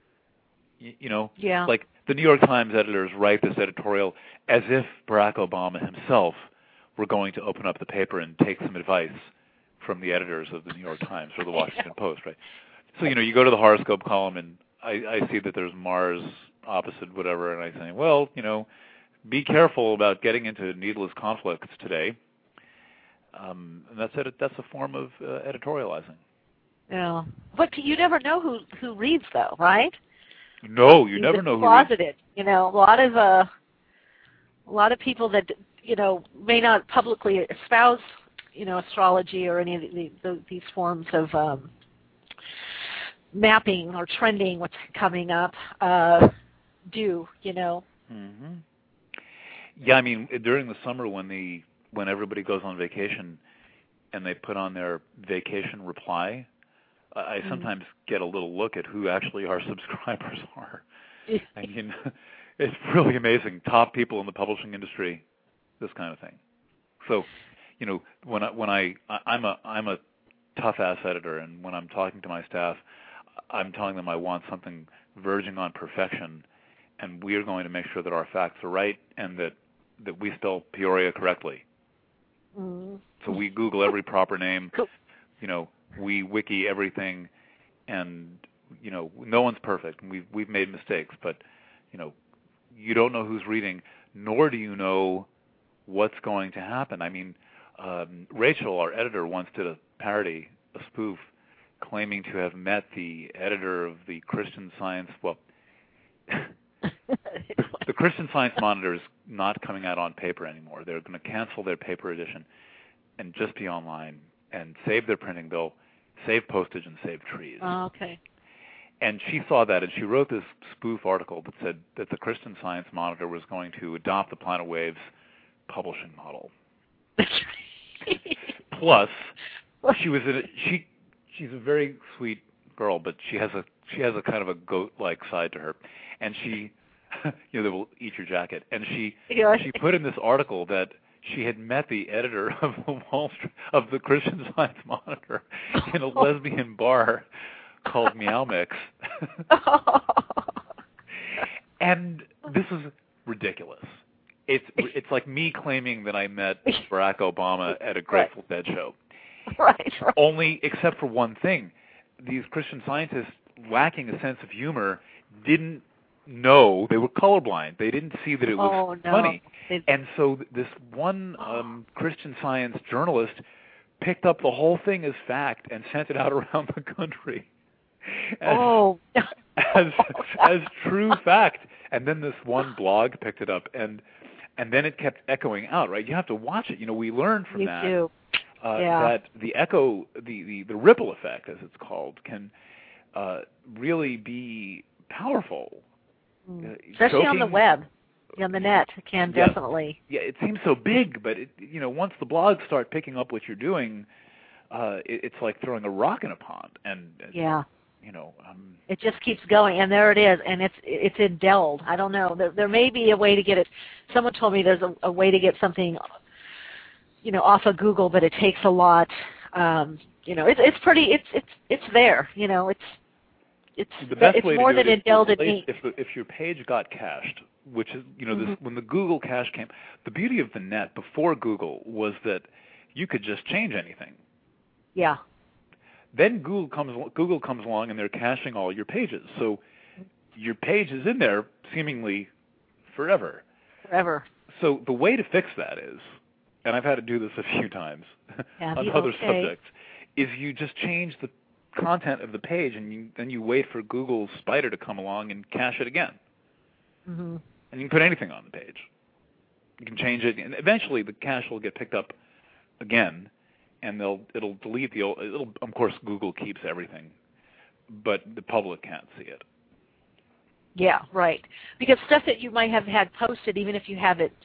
Like the New York Times editors write this editorial as if Barack Obama himself were going to open up the paper and take some advice from the editors of the New York Times or the Washington Post, right? So, you go to the horoscope column and I see that there's Mars opposite whatever, and I say, well, be careful about getting into needless conflicts today. And that's it. That's a form of editorializing. Yeah, but you never know who reads, though, right? No, you never know who reads. Closeted. A lot of people that may not publicly espouse astrology or any of these forms of mapping or trending what's coming up do. Mm-hmm. Yeah, I mean, during the summer when everybody goes on vacation and they put on their vacation reply, I sometimes get a little look at who actually our subscribers are. I mean, it's really amazing. Top people in the publishing industry, this kind of thing. So, when I'm a tough-ass editor, and when I'm talking to my staff, I'm telling them I want something verging on perfection, and we are going to make sure that our facts are right and that we spell Peoria correctly. So we Google every proper name, we wiki everything, and no one's perfect, and we've made mistakes, but you don't know who's reading, nor do you know what's going to happen. I mean, Rachel, our editor, once did a parody, a spoof, claiming to have met the editor of the Christian Science. Well, the Christian Science Monitor is not coming out on paper anymore. They're going to cancel their paper edition and just be online and save their printing bill save postage and save trees. Oh, okay. And she saw that, and she wrote this spoof article that said that the Christian Science Monitor was going to adopt the Planet Waves publishing model. Plus, she's a very sweet girl, but she has a kind of a goat-like side to her, and she, they will eat your jacket. And she put in this article that she had met the editor of the Christian Science Monitor in a lesbian bar called Meow Mix. And this is ridiculous. It's like me claiming that I met Barack Obama at a Grateful Dead show. Right. Only, except for one thing, these Christian scientists, lacking a sense of humor, didn't know they were colorblind. They didn't see that it was funny. And so this one Christian Science journalist picked up the whole thing as fact and sent it out around the country as true fact. And then this one blog picked it up, and then it kept echoing out. Right? You have to watch it. We learned from that. Too. That the echo, the ripple effect, as it's called, can really be powerful. Especially on the web, on the net, it can definitely. Yeah, it seems so big, but once the blogs start picking up what you're doing, it's like throwing a rock in a pond, and it just keeps going, and there it is, and it's indelled. I don't know. There may be a way to get it. Someone told me there's a way to get something, off of Google, but it takes a lot. It's pretty. It's there. It's more than indelled in ink. If your page got cached, which is when the Google cache came, the beauty of the net before Google was that you could just change anything. Yeah. Then Google comes along and they're caching all your pages, so your page is in there seemingly forever. Forever. So the way to fix that is, and I've had to do this a few times on other subjects, is you just change the content of the page, and then you wait for Google's spider to come along and cache it again. Mm-hmm. And you can put anything on the page. You can change it, and eventually the cache will get picked up again, and it'll delete the old. Of course, Google keeps everything, but the public can't see it. Yeah, right. Because stuff that you might have had posted, even if you have it,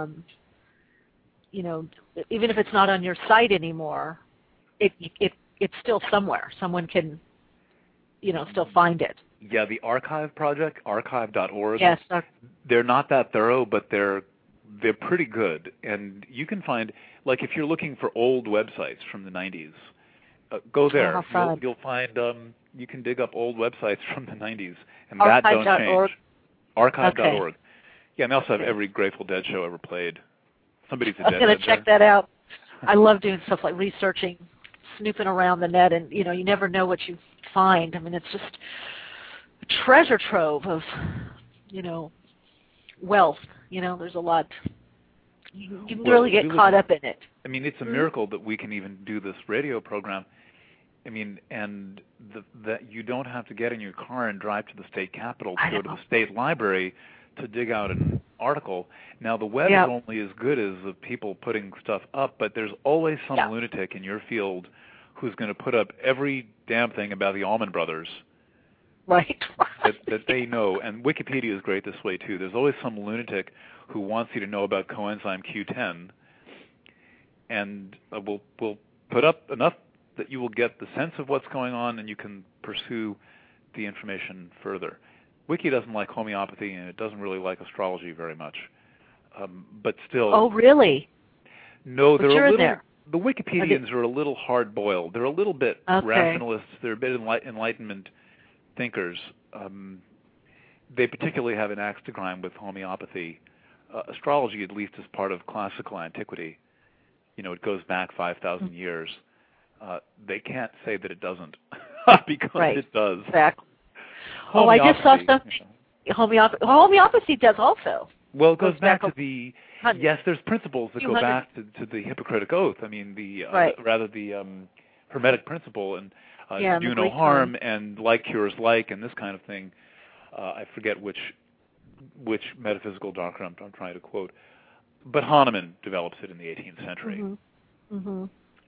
even if it's not on your site anymore, it's still somewhere. Someone can, still find it. Yeah, the Archive project, archive.org. Yes. They're not that thorough, but they're pretty good. And you can find, like, if you're looking for old websites from the 90s, go there. How fun. You'll find you can dig up old websites from the 90s, and that don't change. Archive.org. Okay. Yeah, and they also have every Grateful Dead show ever played. Somebody's a dead. I'm going to check that out. I love doing stuff like researching, snooping around the net, and you never know what you find. I mean, it's just a treasure trove of, wealth. There's a lot. You can really get caught up in it. I mean, it's a miracle that we can even do this radio program. I mean, and that you don't have to get in your car and drive to the state capitol to go to the state library to dig out an article. Now, the web is only as good as the people putting stuff up, but there's always some lunatic in your field who's going to put up every damn thing about the Allman Brothers. Right. that they know. And Wikipedia is great this way, too. There's always some lunatic who wants you to know about coenzyme Q10, and we'll put up enough that you will get the sense of what's going on, and you can pursue the information further. Wiki doesn't like homeopathy, and it doesn't really like astrology very much. But still... Oh, really? No, they're a little... There. The Wikipedians are a little hard-boiled. They're a little bit rationalists. They're a bit Enlightenment thinkers. They particularly have an axe to grind with homeopathy. Astrology, at least, is part of classical antiquity. It goes back 5,000 years. They can't say that it doesn't, because it does. Exactly. Oh, I just saw something. Homeopathy does also. Well, it goes back to the... Yes, there's principles that go back to the Hippocratic Oath. I mean, the Hermetic principle, and do no harm, and like cures like, and this kind of thing. I forget which metaphysical doctrine I'm trying to quote. But Hahnemann develops it in the 18th century. Mm-hmm. Mm-hmm.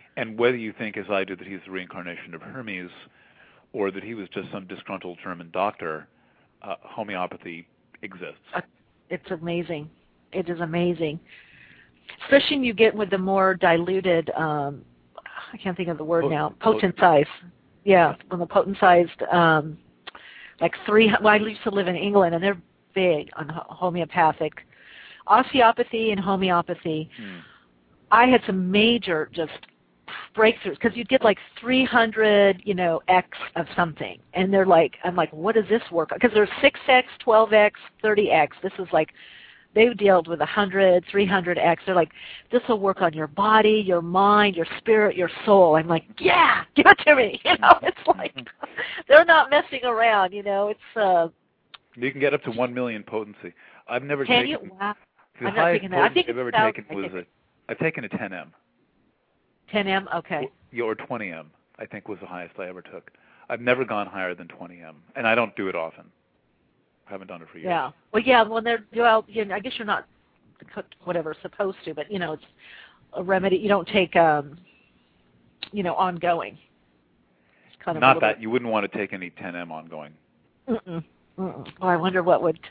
And whether you think, as I do, that he's the reincarnation of Hermes, or that he was just some disgruntled German doctor, homeopathy exists. It's amazing. It is amazing. Especially when you get with the more diluted, I can't think of the word now, potentized. Yeah, when the potentized, like well, I used to live in England, and they're big on homeopathic. Osteopathy and homeopathy. I had some major just breakthroughs, because you'd get like 300, X of something, and they're like, I'm like, what does this work? Because there's 6X, 12X, 30X. This is like, they've dealt with 100, 300X. They're like, this will work on your body, your mind, your spirit, your soul. I'm like, yeah, give it to me. It's like, they're not messing around. It's. You can get up to 1 million potency. I've never Can taken. you? Wow. The I'm not highest taking that. I think I've ever taken was I've taken a 10M. 10M, okay. Or 20M, I think, was the highest I ever took. I've never gone higher than 20M, and I don't do it often. I haven't done it for years. Yeah. Well, yeah, when I guess you're not supposed to, but, it's a remedy. You don't take, ongoing. It's kind of not that. You wouldn't want to take any 10M ongoing. Well, I wonder what would,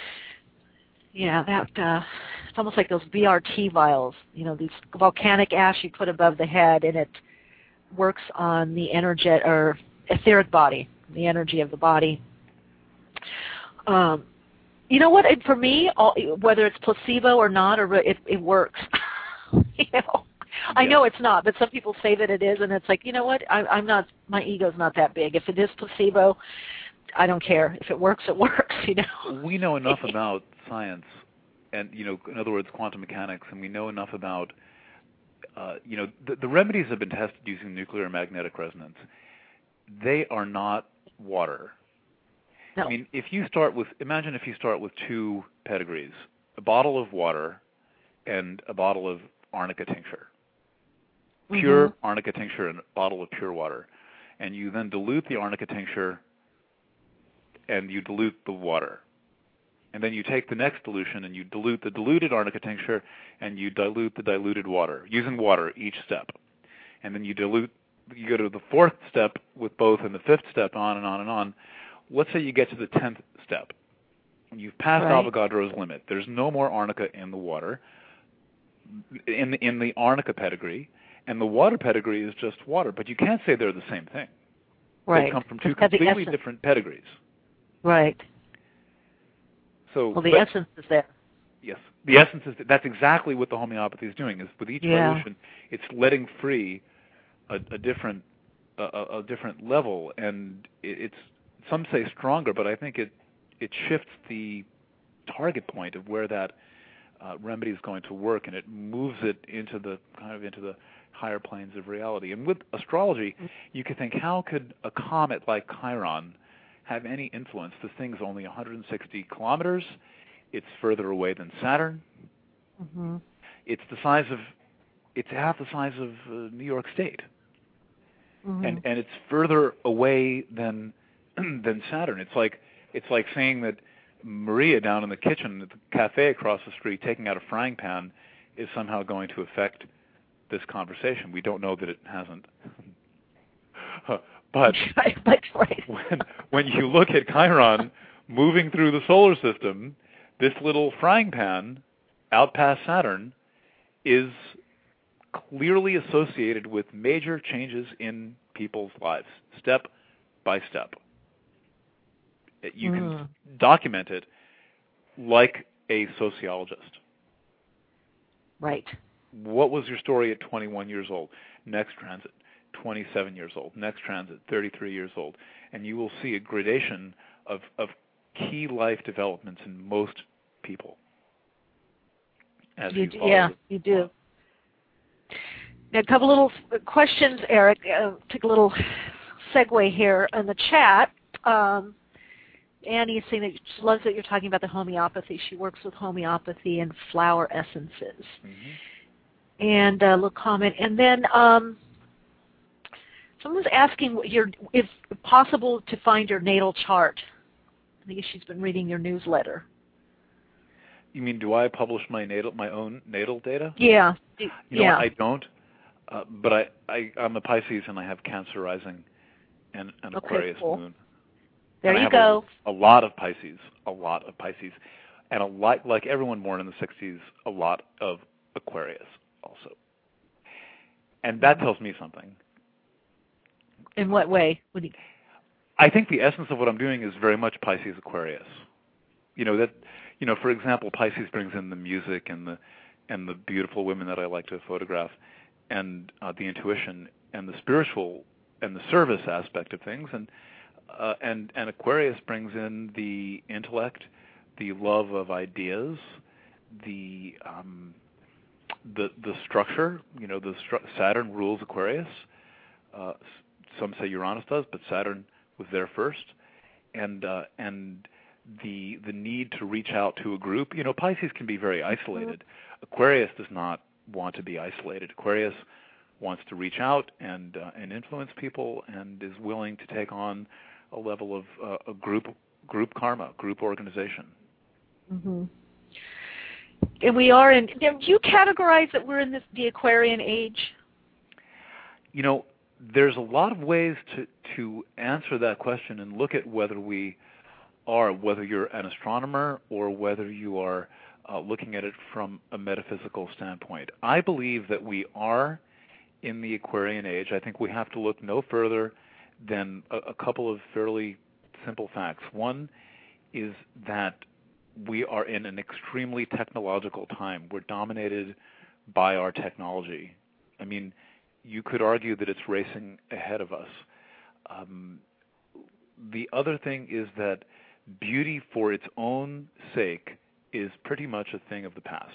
it's almost like those BRT vials, these volcanic ash you put above the head, and it works on the or etheric body, the energy of the body. You know what? For me, whether it's placebo or not, it works. I know it's not, but some people say that it is, and it's like, you know what? I'm not. My ego's not that big. If it is placebo, I don't care. If it works, it works. We know enough about science, and in other words, quantum mechanics, and we know enough about. The remedies have been tested using nuclear magnetic resonance. They are not water. No. I mean, imagine if you start with two pedigrees, a bottle of water and a bottle of arnica tincture. Pure arnica tincture and a bottle of pure water. And you then dilute the arnica tincture and you dilute the water. And then you take the next dilution and you dilute the diluted arnica tincture and you dilute the diluted water, using water each step. And then you go to the fourth step with both and the fifth step, on and on and on. Let's say you get to the 10th step. You've passed Avogadro's limit. There's no more arnica in the water, in the arnica pedigree, and the water pedigree is just water. But you can't say they're the same thing. Right. They come from two completely different pedigrees. Right. So, the essence is there. Yes. The essence is that's exactly what the homeopathy is doing. Is with each dilution, it's letting free a different level, and it's some say stronger, but I think it shifts the target point of where that remedy is going to work, and it moves it into the higher planes of reality. And with astrology, you could think, how could a comet like Chiron have any influence? This thing's only 160 kilometers. It's further away than Saturn. Mm-hmm. It's half the size of New York State, and it's further away than Saturn. It's like saying that Maria down in the kitchen at the cafe across the street taking out a frying pan is somehow going to affect this conversation. We don't know that it hasn't. But when you look at Chiron moving through the solar system, this little frying pan out past Saturn is clearly associated with major changes in people's lives, step by step. You can document it like a sociologist. Right. What was your story at 21 years old? Next transit, 27 years old. Next transit, 33 years old. And you will see a gradation of key life developments in most people. You do. Now, a couple little questions, Eric. Take a little segue here in the chat. Annie is saying that she loves that you're talking about the homeopathy. She works with homeopathy and flower essences. Mm-hmm. And a little comment. And then someone's asking if possible to find your natal chart. I think she's been reading your newsletter. You mean, do I publish my own natal data? Yeah. You know what, I don't. But I'm a Pisces, and I have Cancer rising and an Aquarius moon. There and you I have go. A lot of Pisces, and a lot, like everyone born in the 60s, a lot of Aquarius also. And that tells me something. In what way? I think the essence of what I'm doing is very much Pisces Aquarius. For example, Pisces brings in the music and the beautiful women that I like to photograph, and the intuition and the spiritual and the service aspect of things, and Aquarius brings in the intellect, the love of ideas, the structure. Saturn rules Aquarius. Some say Uranus does, but Saturn was there first, and the need to reach out to a group. Pisces can be very isolated. Aquarius does not want to be isolated. Aquarius wants to reach out and influence people, and is willing to take on a level of a group karma, group organization. Mm-hmm. And we are in. Do you categorize that we're in the Aquarian age? There's a lot of ways to answer that question and look at whether we are, whether you're an astronomer or whether you are looking at it from a metaphysical standpoint. I believe that we are in the Aquarian age. I think we have to look no further than a couple of fairly simple facts. One is that we are in an extremely technological time. We're dominated by our technology. I mean, you could argue that it's racing ahead of us. The other thing is that beauty for its own sake is pretty much a thing of the past.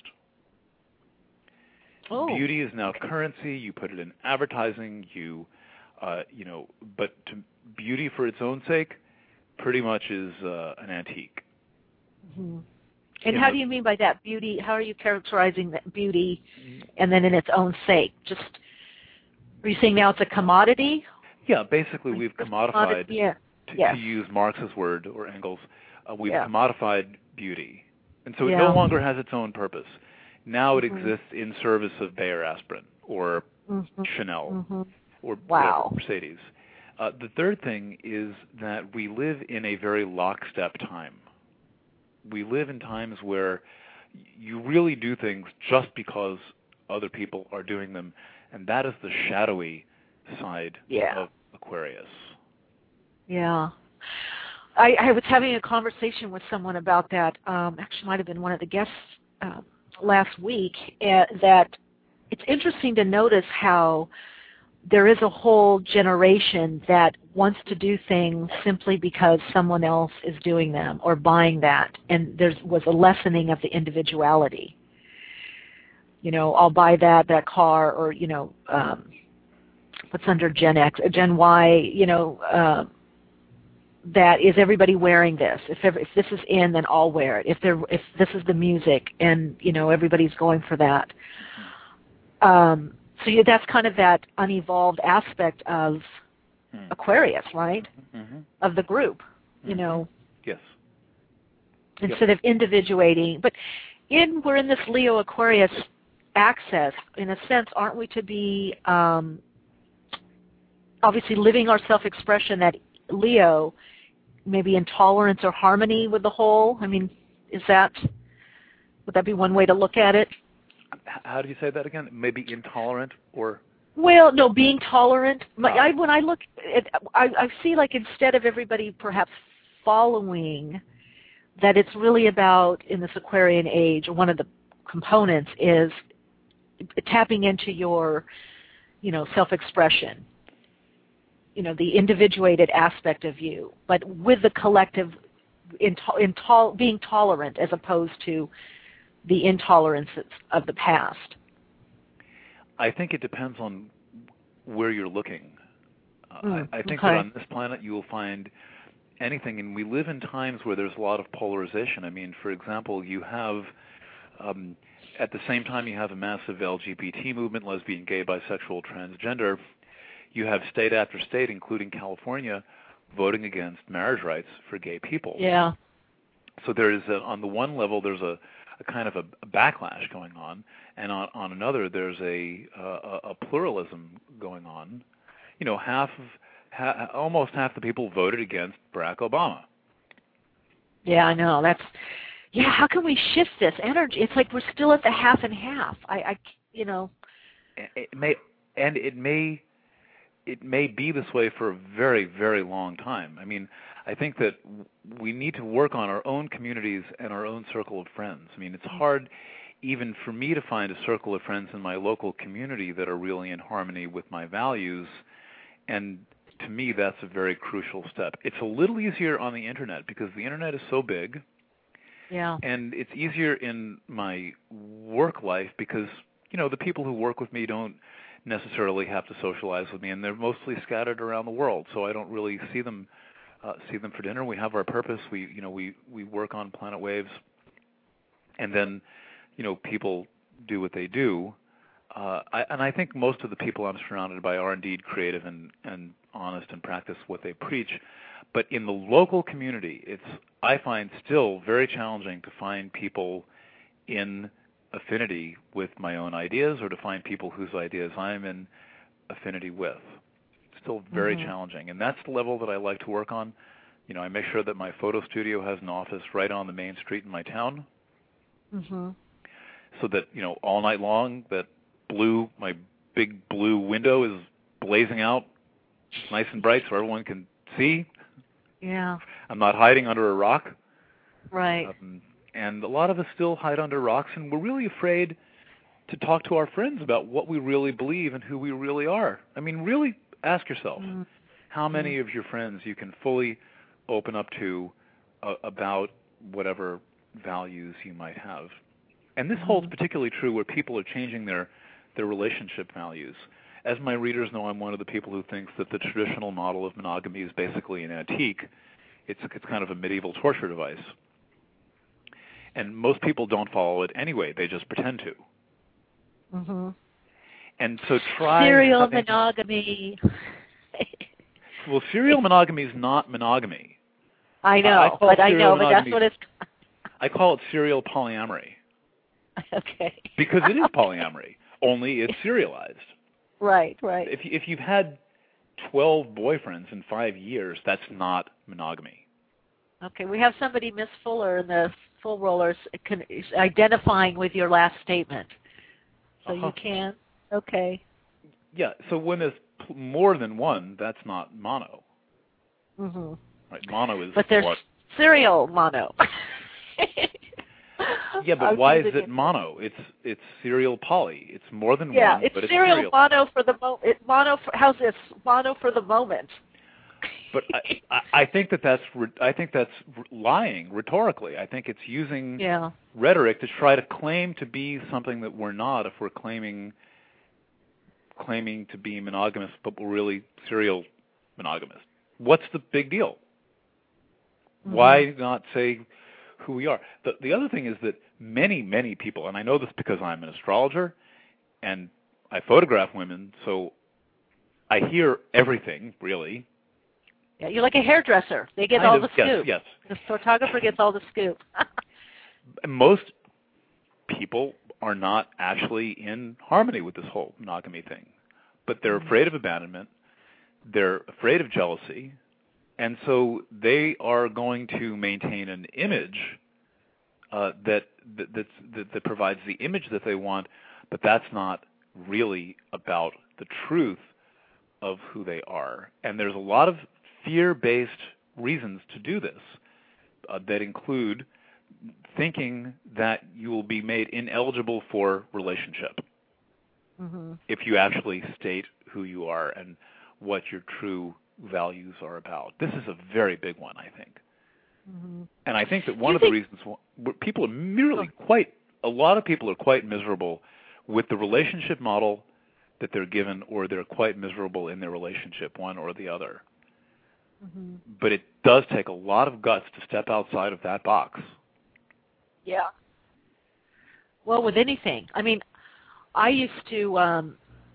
Oh. Beauty is now currency. You put it in advertising. But beauty for its own sake pretty much is an antique. Mm-hmm. And how do you mean by that? Beauty, how are you characterizing that beauty and then in its own sake? Are you saying now it's a commodity? Yeah, basically we've commodified, to use Marx's word, or Engels, we've commodified beauty. And so it no longer has its own purpose. Now it exists in service of Bayer Aspirin or Chanel or Mercedes. The third thing is that we live in a very lockstep time. We live in times where you really do things just because other people are doing them, and that is the shadowy side of Aquarius. Yeah. I was having a conversation with someone about that, actually might have been one of the guests last week, that it's interesting to notice how there is a whole generation that wants to do things simply because someone else is doing them or buying that, and there was a lessening of the individuality. I'll buy that car, or what's under Gen X, Gen Y, that is everybody wearing this. If this is in, then I'll wear it. If this is the music, and everybody's going for that. So that's kind of that unevolved aspect of Aquarius, right? Mm-hmm. Of the group, Yes. Instead of individuating, but we're in this Leo Aquarius axis. In a sense, aren't we to be obviously living our self-expression? That Leo, maybe in tolerance or harmony with the whole. I mean, would that be one way to look at it? How do you say that again? Maybe intolerant or? Well, no, being tolerant. When I look at, I see like instead of everybody perhaps following, that it's really about, in this Aquarian age, one of the components is tapping into your, self-expression. The individuated aspect of you, but with the collective, being tolerant as opposed to the intolerance of the past. I think it depends on where you're looking. I think that on this planet you will find anything, and we live in times where there's a lot of polarization. I mean, for example, you have, at the same time you have a massive LGBT movement, lesbian, gay, bisexual, transgender. You have state after state, including California, voting against marriage rights for gay people. Yeah. So there is, on the one level, there's a kind of a backlash going on, and on another there's a pluralism going on. You know, almost half the people voted against Barack Obama. Yeah, I know. Yeah, how can we shift this energy? It's like we're still at the half and half. You know. It may be this way for a very, very long time. I mean, I think that we need to work on our own communities and our own circle of friends. I mean, it's hard even for me to find a circle of friends in my local community that are really in harmony with my values, and to me that's a very crucial step. It's a little easier on the internet because the internet is so big. Yeah. And it's easier in my work life because, you know, the people who work with me don't necessarily have to socialize with me, and they're mostly scattered around the world, so I don't really see them for dinner. We have our purpose. We work on Planet Waves, and then, you know, people do what they do. I think most of the people I'm surrounded by are indeed creative and honest and practice what they preach. But in the local community, I find still very challenging to find people in affinity with my own ideas, or to find people whose ideas I'm in affinity with. It's still very challenging, and that's the level that I like to work on. You know, I make sure that my photo studio has an office right on the main street in my town, so that, you know, all night long my big blue window is blazing out nice and bright so everyone can see. Yeah. I'm not hiding under a rock. Right. And a lot of us still hide under rocks, and we're really afraid to talk to our friends about what we really believe and who we really are. I mean, really ask yourself how many of your friends you can fully open up to about whatever values you might have. And this holds particularly true where people are changing their relationship values. As my readers know, I'm one of the people who thinks that the traditional model of monogamy is basically an antique. It's kind of a medieval torture device. And most people don't follow it anyway. They just pretend to. And so try... Serial monogamy. Well, serial monogamy is not monogamy. I know, but that's what it's... I call it serial polyamory. Okay. Because it is polyamory, only it's serialized. Right. If you've had 12 boyfriends in 5 years, that's not monogamy. Okay, we have somebody, Miss Fuller, in the Full Rollers, is identifying with your last statement. So you can, okay. Yeah, so when there's more than one, that's not mono. Right, mono is but there's serial mono. Yeah, but why is it mono? It's serial poly. It's more than one, it's but it's serial mono for the how's this mono for the moment? But I think that's lying rhetorically. I think it's using rhetoric to try to claim to be something that we're not. If we're claiming to be monogamous, but we're really serial monogamous, what's the big deal? Why not say who we are? The other thing is that many people, and I know this because I'm an astrologer and I photograph women, so I hear everything really. Yeah, you're like a hairdresser. They get all the scoop. Yes. The photographer gets all the scoop. Most people are not actually in harmony with this whole monogamy thing, but they're afraid of abandonment. They're afraid of jealousy. And so they are going to maintain an image that provides the image that they want, but that's not really about the truth of who they are. And there's a lot of fear-based reasons to do this that include thinking that you will be made ineligible for relationship if you actually state who you are and what your true values are about. This is a very big one, I think. And I think that one of the reasons people are a lot of people are quite miserable with the relationship model that they're given, or they're quite miserable in their relationship, one or the other. But it does take a lot of guts to step outside of that box. Yeah. Well, with anything. I mean, I used to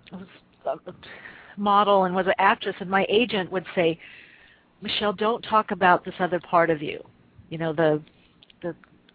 model and was an actress, and my agent would say, Michelle, don't talk about this other part of you. You know, the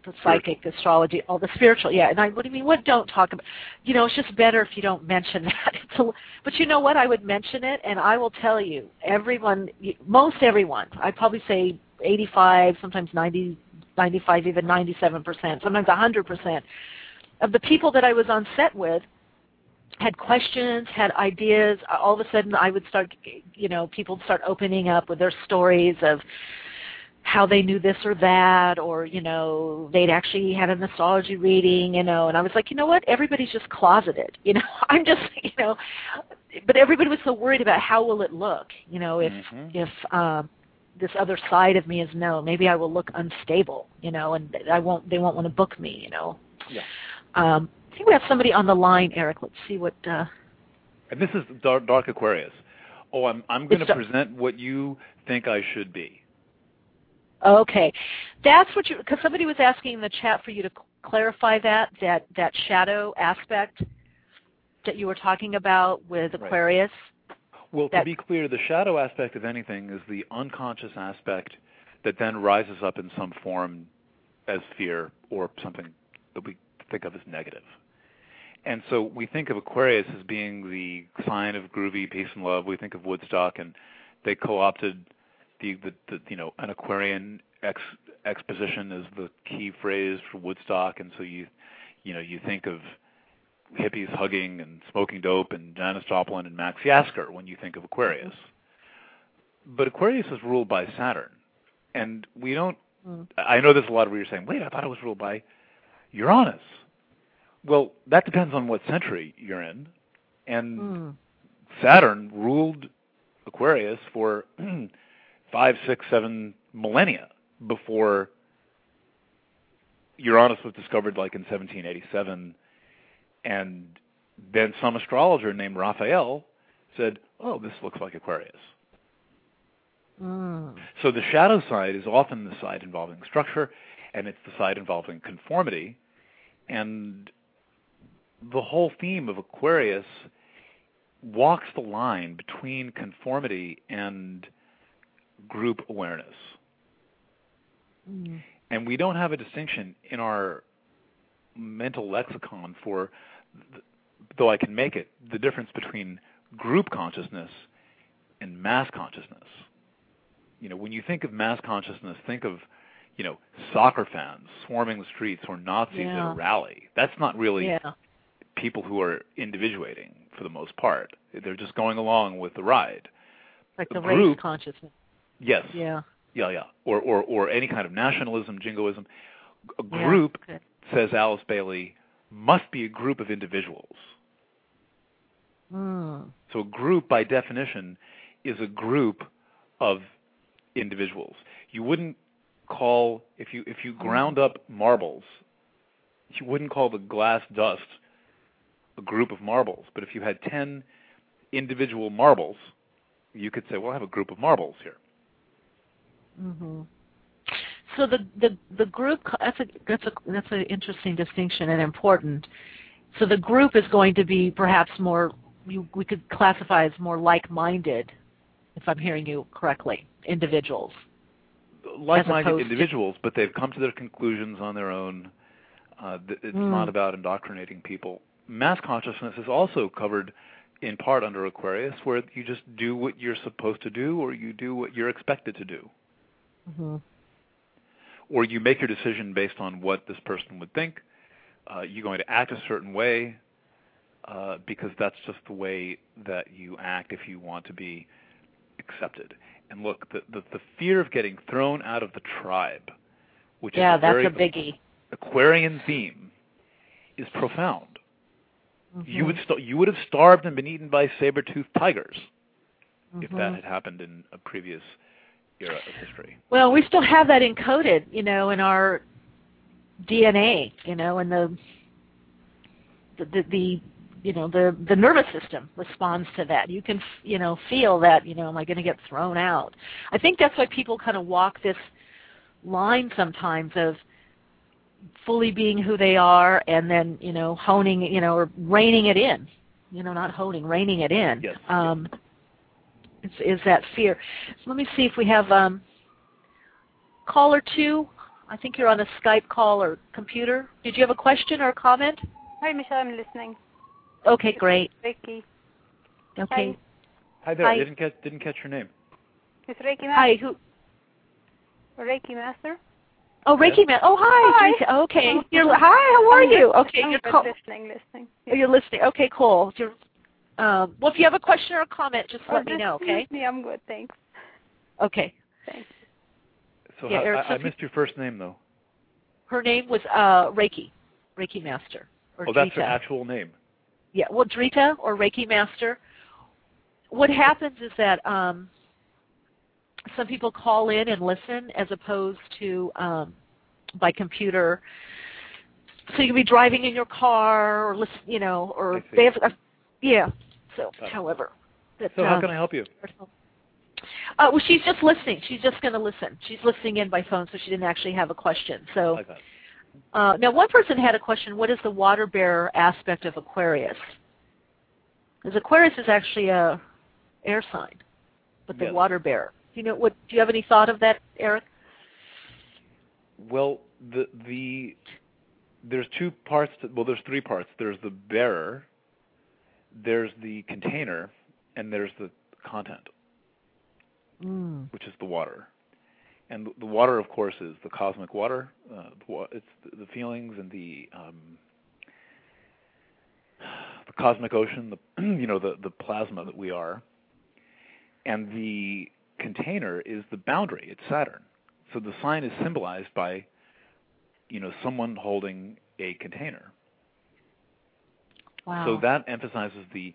the psychic, the astrology, all the spiritual. Yeah, and what do you mean? What don't talk about? It's just better if you don't mention that. But you know what? I would mention it, and I will tell you, most everyone, I'd probably say 85, sometimes 90, 95, even 97%, sometimes 100% of the people that I was on set with had questions, had ideas. All of a sudden, I would start, people start opening up with their stories of how they knew this or that, or, they'd actually had an astrology reading, and I was like, you know what, everybody's just closeted, I'm just, but everybody was so worried about how will it look, if this other side of me is known, maybe I will look unstable, and they won't want to book me, Yeah. I think we have somebody on the line, Eric. Let's see what. And this is Dark Aquarius. Oh, I'm going to present what you think I should be. Okay, that's what because somebody was asking in the chat for you to clarify that shadow aspect that you were talking about with Aquarius. Right. Well, to be clear, the shadow aspect of anything is the unconscious aspect that then rises up in some form as fear or something that we think of as negative. And so we think of Aquarius as being the sign of groovy peace and love. We think of Woodstock, and they co-opted an Aquarian exposition is the key phrase for Woodstock, and so you think of hippies hugging and smoking dope and Janis Joplin and Max Yasker when you think of Aquarius. But Aquarius is ruled by Saturn, and we don't. I know there's a lot of readers saying, "Wait, I thought it was ruled by Uranus." Well, that depends on what century you're in, and Saturn ruled Aquarius for 5, 6, 7 millennia before Uranus was discovered, like in 1787, and then some astrologer named Raphael said, "Oh, this looks like Aquarius." So the shadow side is often the side involving structure, and it's the side involving conformity, and the whole theme of Aquarius walks the line between conformity and group awareness. And we don't have a distinction in our mental lexicon for, though I can make it, the difference between group consciousness and mass consciousness. When you think of mass consciousness, think of, soccer fans swarming the streets or Nazis at a rally. That's not really people who are individuating for the most part. They're just going along with the ride. Like the race consciousness. Yes. Yeah. Or any kind of nationalism, jingoism. A group, says Alice Bailey, must be a group of individuals. So a group, by definition, is a group of individuals. You wouldn't call, if you ground up marbles, you wouldn't call the glass dust a group of marbles. But if you had 10 individual marbles, you could say, well, I have a group of marbles here. So the group, that's an interesting distinction and important. So the group is going to be perhaps more, we could classify as more like-minded, if I'm hearing you correctly, individuals. Like-minded individuals, but they've come to their conclusions on their own. It's not about indoctrinating people. Mass consciousness is also covered in part under Aquarius, where you just do what you're supposed to do, or you do what you're expected to do. Or you make your decision based on what this person would think. You're going to act a certain way because that's just the way that you act if you want to be accepted. And look, the fear of getting thrown out of the tribe, which is a very that's a biggie. Aquarian theme, is profound. You would have starved and been eaten by saber-toothed tigers if that had happened in a previous era of history. Well, we still have that encoded, in our DNA, and the nervous system responds to that. You can, feel that, am I going to get thrown out? I think that's why people kind of walk this line sometimes of fully being who they are and then, honing, or reining it in, not honing, reining it in. Yes. Is that fear. So let me see if we have caller 2 I think you're on a Skype call or computer. Did you have a question or a comment? Hi, Michelle. I'm listening. Okay, great. Reiki. Okay. Hi there. Hi. I didn't catch your name. It's Reiki Master. Hi. Who? Reiki Master. Oh, Reiki Man. Oh, hi. Hi. Okay. Hi. How are you? Okay. I'm You're listening. Oh, you're listening. Okay, cool. Well, if you have a question or a comment, just let me know. Okay. Yeah, I'm good. Thanks. Okay. Thanks. So Yeah, Eric, I missed your first name though. Her name was Reiki Master. Or That's Drita. her actual name. Yeah, well, Drita or Reiki Master. What happens is that some people call in and listen as opposed to by computer. So you can be driving in your car or listen, or they have, yeah. So, however, so how can I help you? Well, she's just listening. She's just going to listen. She's listening in by phone, so she didn't actually have a question. So, now one person had a question. What is the water bearer aspect of Aquarius? Because Aquarius is actually a air sign, but the water bearer. Do you have any thought of that, Eric? Well, there's two parts. There's three parts. There's the bearer, there's the container, and there's the content, which is the water. And the water, of course, is the cosmic water. It's the feelings and the cosmic ocean, the plasma that we are. And the container is the boundary. It's Saturn. So the sign is symbolized by, someone holding a container. Wow. So that emphasizes the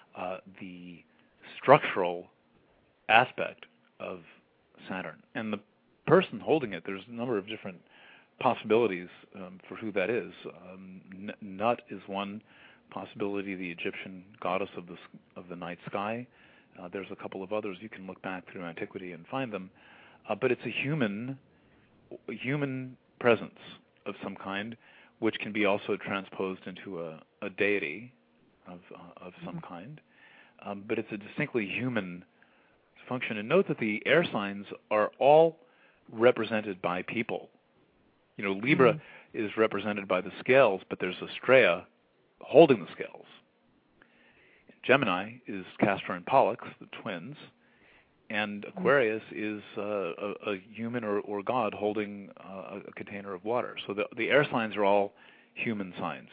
structural aspect of Saturn. And the person holding it, there's a number of different possibilities for who that is. Nut is one possibility, the Egyptian goddess of the night sky. There's a couple of others. You can look back through antiquity and find them. But it's a human presence of some kind, which can be also transposed into a deity of some kind. But it's a distinctly human function. And note that the air signs are all represented by people. Libra is represented by the scales, but there's Astrea holding the scales. Gemini is Castor and Pollux, the twins, and Aquarius is a human or god holding a container of water. So the air signs are all human signs.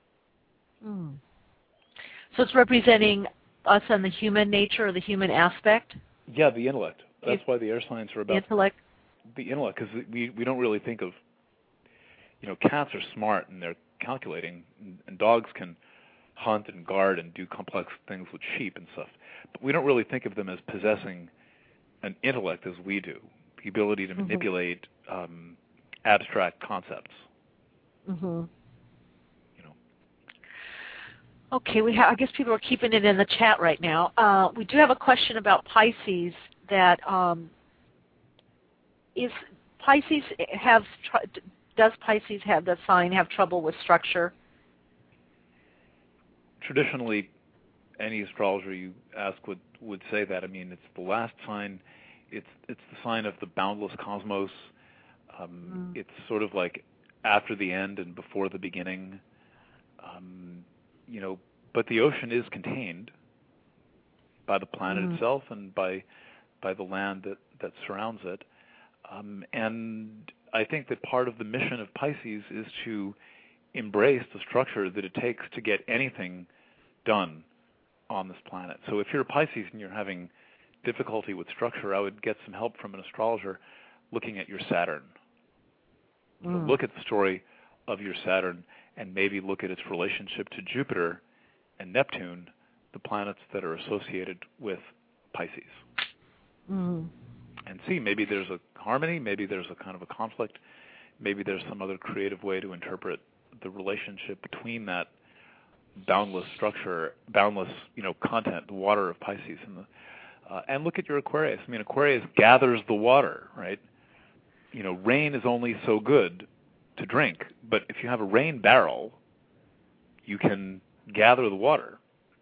So it's representing us on the human nature or the human aspect? Yeah, the intellect. That's why the air signs are about intellect. The intellect, because we don't really think of, cats are smart and they're calculating, and dogs can hunt and guard and do complex things with sheep and stuff. But we don't really think of them as possessing an intellect as we do, the ability to manipulate abstract concepts. Okay, I guess people are keeping it in the chat right now. We do have a question about Pisces that does Pisces have the sign have trouble with structure? Traditionally, any astrologer you ask would say that. I mean, it's the last sign. It's the sign of the boundless cosmos. It's sort of like after the end and before the beginning. But the ocean is contained by the planet itself and by the land that surrounds it. And I think that part of the mission of Pisces is to embrace the structure that it takes to get anything done on this planet. So if you're a Pisces and you're having difficulty with structure, I would get some help from an astrologer looking at your Saturn. So look at the story of your Saturn and maybe look at its relationship to Jupiter and Neptune, the planets that are associated with Pisces. And see, maybe there's a harmony, maybe there's a kind of a conflict, maybe there's some other creative way to interpret the relationship between that boundless structure, boundless, content, the water of Pisces, and look at your Aquarius. I mean, Aquarius gathers the water, right? Rain is only so good to drink, but if you have a rain barrel, you can gather the water.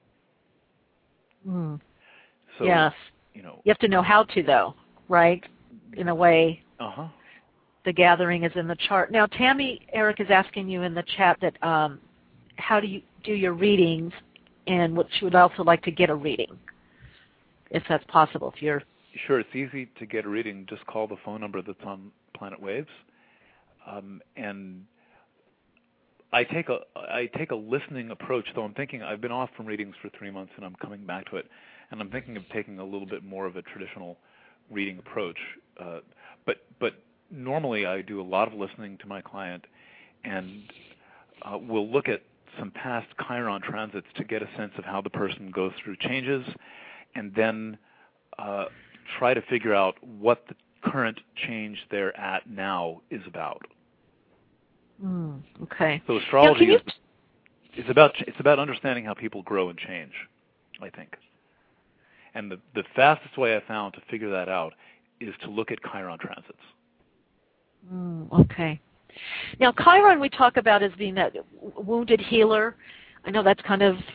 So, yes. You have to know how to, though, right? In a way. the gathering is in the chart. Now, Tammy, Eric is asking you in the chat that how do you do your readings, and what she would also like to get a reading, if that's possible. If you're Sure, it's easy to get a reading. Just call the phone number that's on Planet Waves, and I take a listening approach. Though I've been off from readings for 3 months, and I'm coming back to it, and I'm thinking of taking a little bit more of a traditional reading approach. But normally I do a lot of listening to my client, and we'll look at some past Chiron transits to get a sense of how the person goes through changes, and then try to figure out what the current change they're at now is about. Okay. So astrology is about understanding how people grow and change, I think. And the fastest way I found to figure that out is to look at Chiron transits. Okay. Now, Chiron we talk about as being that wounded healer. I know that's kind of,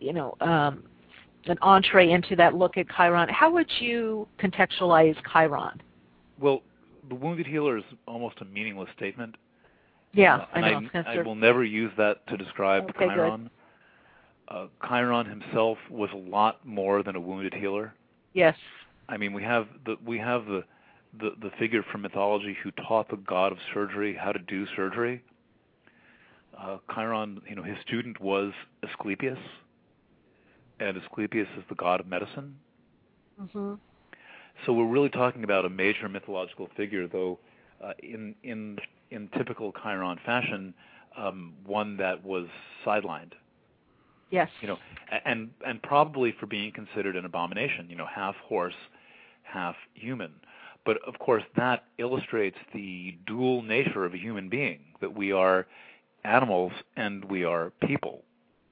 an entree into that look at Chiron. How would you contextualize Chiron? Well, the wounded healer is almost a meaningless statement. Yeah, I know. I will never use that to describe Chiron. Chiron himself was a lot more than a wounded healer. Yes. I mean, we have the figure from mythology who taught the god of surgery how to do surgery. Chiron, his student was Asclepius, and Asclepius is the god of medicine. Mm-hmm. So we're really talking about a major mythological figure, though in typical Chiron fashion, one that was sidelined. Yes. And probably for being considered an abomination. Half horse, half human. But of course, that illustrates the dual nature of a human being, that we are animals and we are people.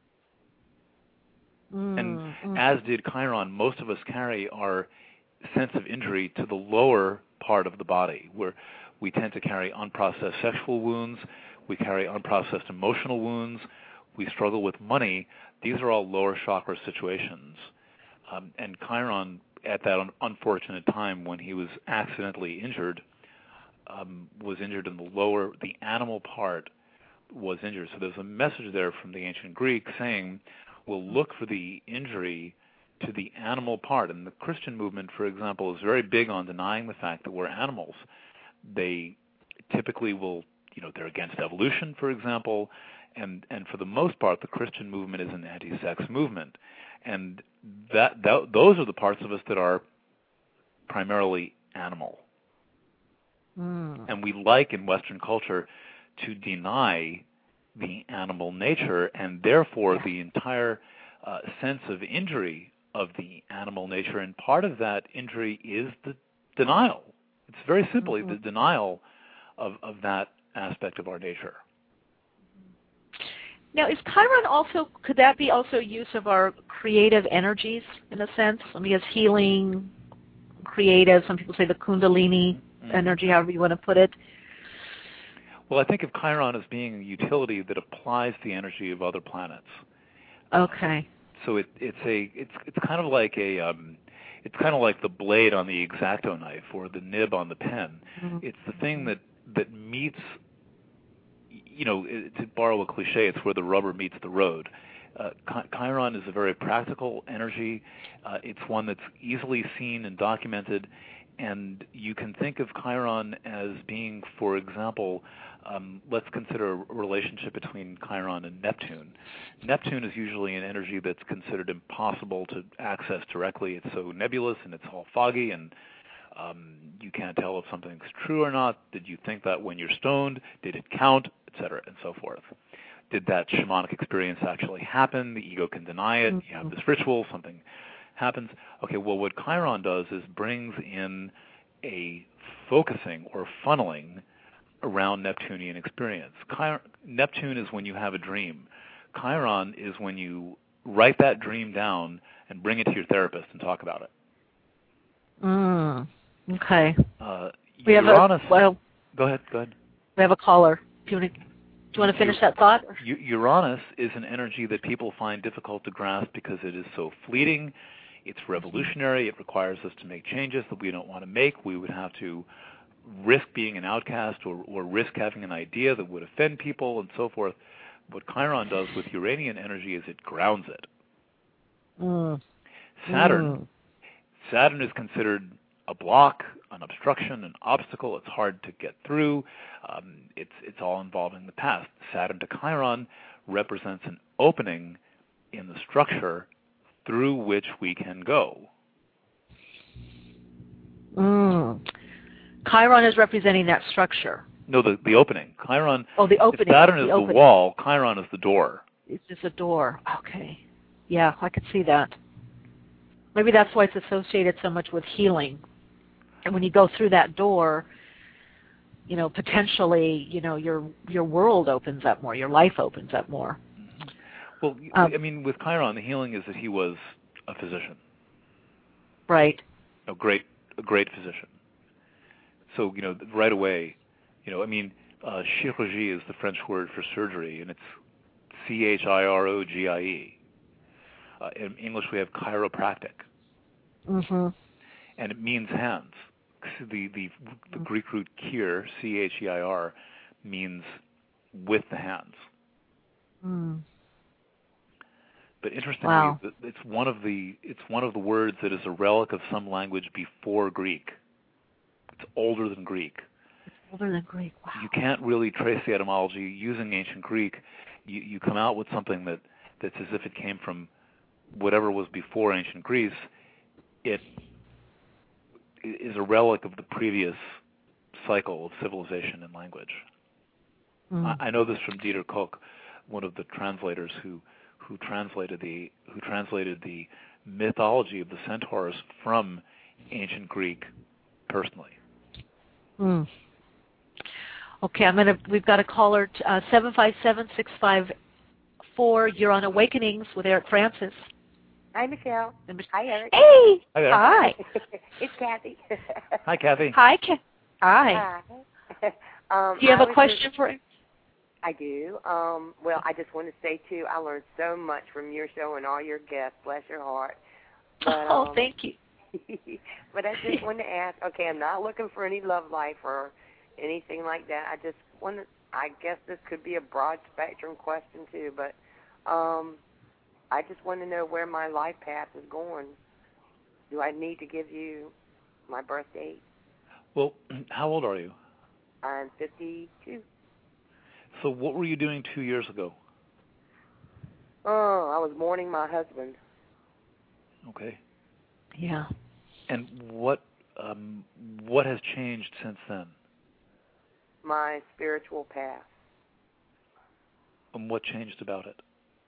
And as did Chiron, most of us carry our sense of injury to the lower part of the body, where we tend to carry unprocessed sexual wounds, we carry unprocessed emotional wounds, we struggle with money. These are all lower chakra situations. And Chiron, at that unfortunate time when he was accidentally injured, was injured in the animal part was injured. So there's a message there from the ancient Greek saying, we'll look for the injury to the animal part. And the Christian movement, for example, is very big on denying the fact that we're animals. They typically will, they're against evolution, for example, and for the most part, the Christian movement is an anti-sex movement. And those are the parts of us that are primarily animal. And we like in Western culture to deny the animal nature, and therefore the entire sense of injury of the animal nature. And part of that injury is the denial. It's very simply the denial of that aspect of our nature. Now, is Chiron could that be also use of our creative energies in a sense? I mean, as healing, creative, some people say the Kundalini energy, however you want to put it. Well, I think of Chiron as being a utility that applies the energy of other planets. Okay. So it's kind of like it's kind of like the blade on the X-Acto knife or the nib on the pen. Mm-hmm. It's the thing that meets, to borrow a cliche, it's where the rubber meets the road. Chiron is a very practical energy. It's one that's easily seen and documented, and you can think of Chiron as being, for example, let's consider a relationship between Chiron and Neptune. Neptune is usually an energy that's considered impossible to access directly. It's so nebulous and it's all foggy, and you can't tell if something's true or not. Did you think that when you're stoned? Did it count? Etc. and so forth. Did that shamanic experience actually happen? The ego can deny it. You have this ritual, something happens. Okay, well, what Chiron does is brings in a focusing or funneling around Neptunian experience. Neptune is when you have a dream. Chiron is when you write that dream down and bring it to your therapist and talk about it. Okay. Uranus. Go ahead. We have a caller. Do you want to finish that thought? Uranus is an energy that people find difficult to grasp because it is so fleeting. It's revolutionary. It requires us to make changes that we don't want to make. We would have to risk being an outcast or risk having an idea that would offend people and so forth. What Chiron does with Uranian energy is it grounds it. Saturn is considered a block, an obstruction, an obstacle. It's hard to get through. It's all involving the past. Saturn to Chiron represents an opening in the structure through which we can go. Chiron is representing that structure. No, the opening. Chiron. Oh, the opening. If Saturn is the wall, Chiron is the door. It's just a door. Okay. Yeah, I could see that. Maybe that's why it's associated so much with healing. And when you go through that door, potentially, your world opens up more, your life opens up more. Well, I mean, with Chiron, the healing is that he was a physician. Right. A great physician. So, right away, chirurgie is the French word for surgery, and it's chirogie. In English, we have chiropractic. And it means hands. The Greek root chir, cheir, means with the hands. But interestingly, it's one of the words that is a relic of some language before Greek. It's older than Greek. Older than Greek. Wow. You can't really trace the etymology using ancient Greek. You come out with something that's as if it came from whatever was before ancient Greece. It is a relic of the previous cycle of civilization and language. I know this from Dieter Koch, one of the translators who translated the mythology of the centaurs from ancient Greek personally. Okay, we've got a caller, 757-654. You're on Awakenings with Eric Francis. Hi, Michelle. Hi, Eric. Hey. Hi there. Hi. It's Kathy. Hi, Kathy. Hi. Hi. Do you have a question for him? I do. Well, I just want to say, too, I learned so much from your show and all your guests. Bless your heart. But, thank you. But I just wanted to ask, okay, I'm not looking for any love life or anything like that. I guess this could be a broad spectrum question, too, but I just want to know where my life path is going. Do I need to give you my birth date? Well, how old are you? I'm 52. So what were you doing 2 years ago? Oh, I was mourning my husband. Okay. Yeah. And what has changed since then? My spiritual path. And what changed about it?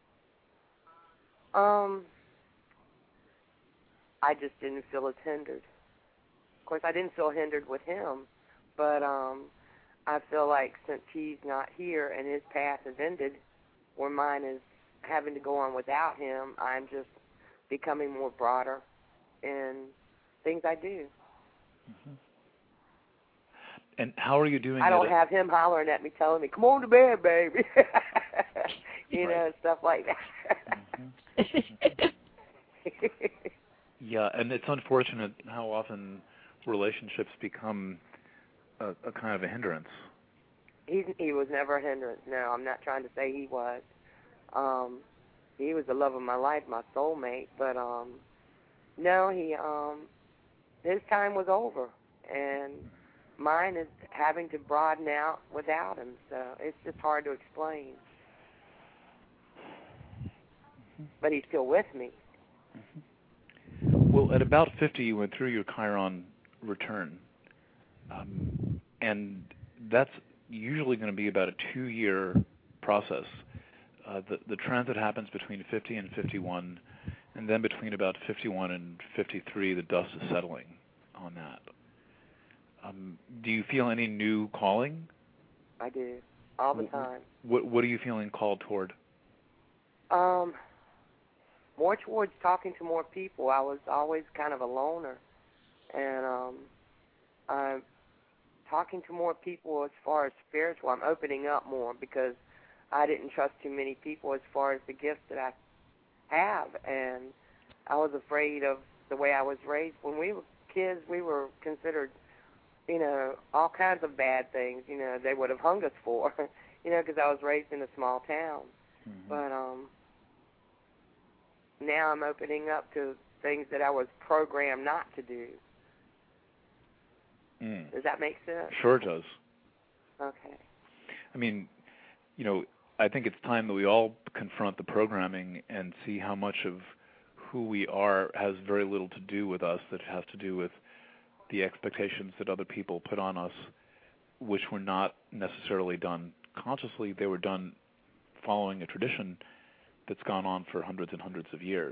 I just didn't feel as hindered. Of course, I didn't feel hindered with him, but I feel like since he's not here and his path has ended, where mine is having to go on without him, I'm just becoming more broader in things I do. And how are you doing? I don't have him hollering at me, telling me, "Come on to bed, baby," stuff like that. Yeah, and it's unfortunate how often relationships become a kind of a hindrance. He was never a hindrance. No, I'm not trying to say he was. He was the love of my life, my soulmate. But no, his time was over, and mine is having to broaden out without him. So it's just hard to explain. But he's still with me. Well, at about 50, you went through your Chiron return, and that's usually going to be about a 2-year process. The transit happens between 50 and 51, and then between about 51 and 53, the dust is settling on that. Do you feel any new calling? I do, all the time. What are you feeling called toward? More towards talking to more people. I was always kind of a loner, and I'm talking to more people as far as spiritual. I'm opening up more because I didn't trust too many people as far as the gifts that I have, and I was afraid of the way I was raised. When we were kids, we were considered all kinds of bad things, they would have hung us for, because I was raised in a small town. Mm-hmm. But now I'm opening up to things that I was programmed not to do. Does that make sense? Sure it does. Okay. I mean, I think it's time that we all confront the programming and see how much of who we are has very little to do with us, that has to do with the expectations that other people put on us, which were not necessarily done consciously. They were done following a tradition that's gone on for hundreds and hundreds of years.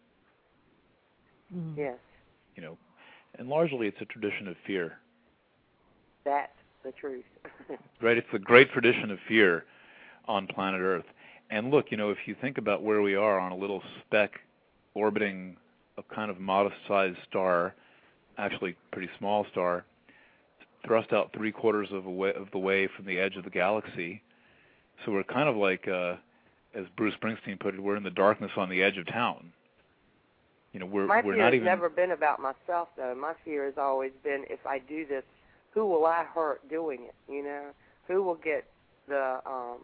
Yes. And largely it's a tradition of fear. That's the truth. Right? It's a great tradition of fear on planet Earth. And look, if you think about where we are on a little speck orbiting a kind of modest-sized star, actually pretty small star, thrust out 3/4 of the way from the edge of the galaxy. So we're kind of like, as Bruce Springsteen put it, we're in the darkness on the edge of town. My fear has never been about myself, though. My fear has always been, if I do this, who will I hurt doing it? Who will get the,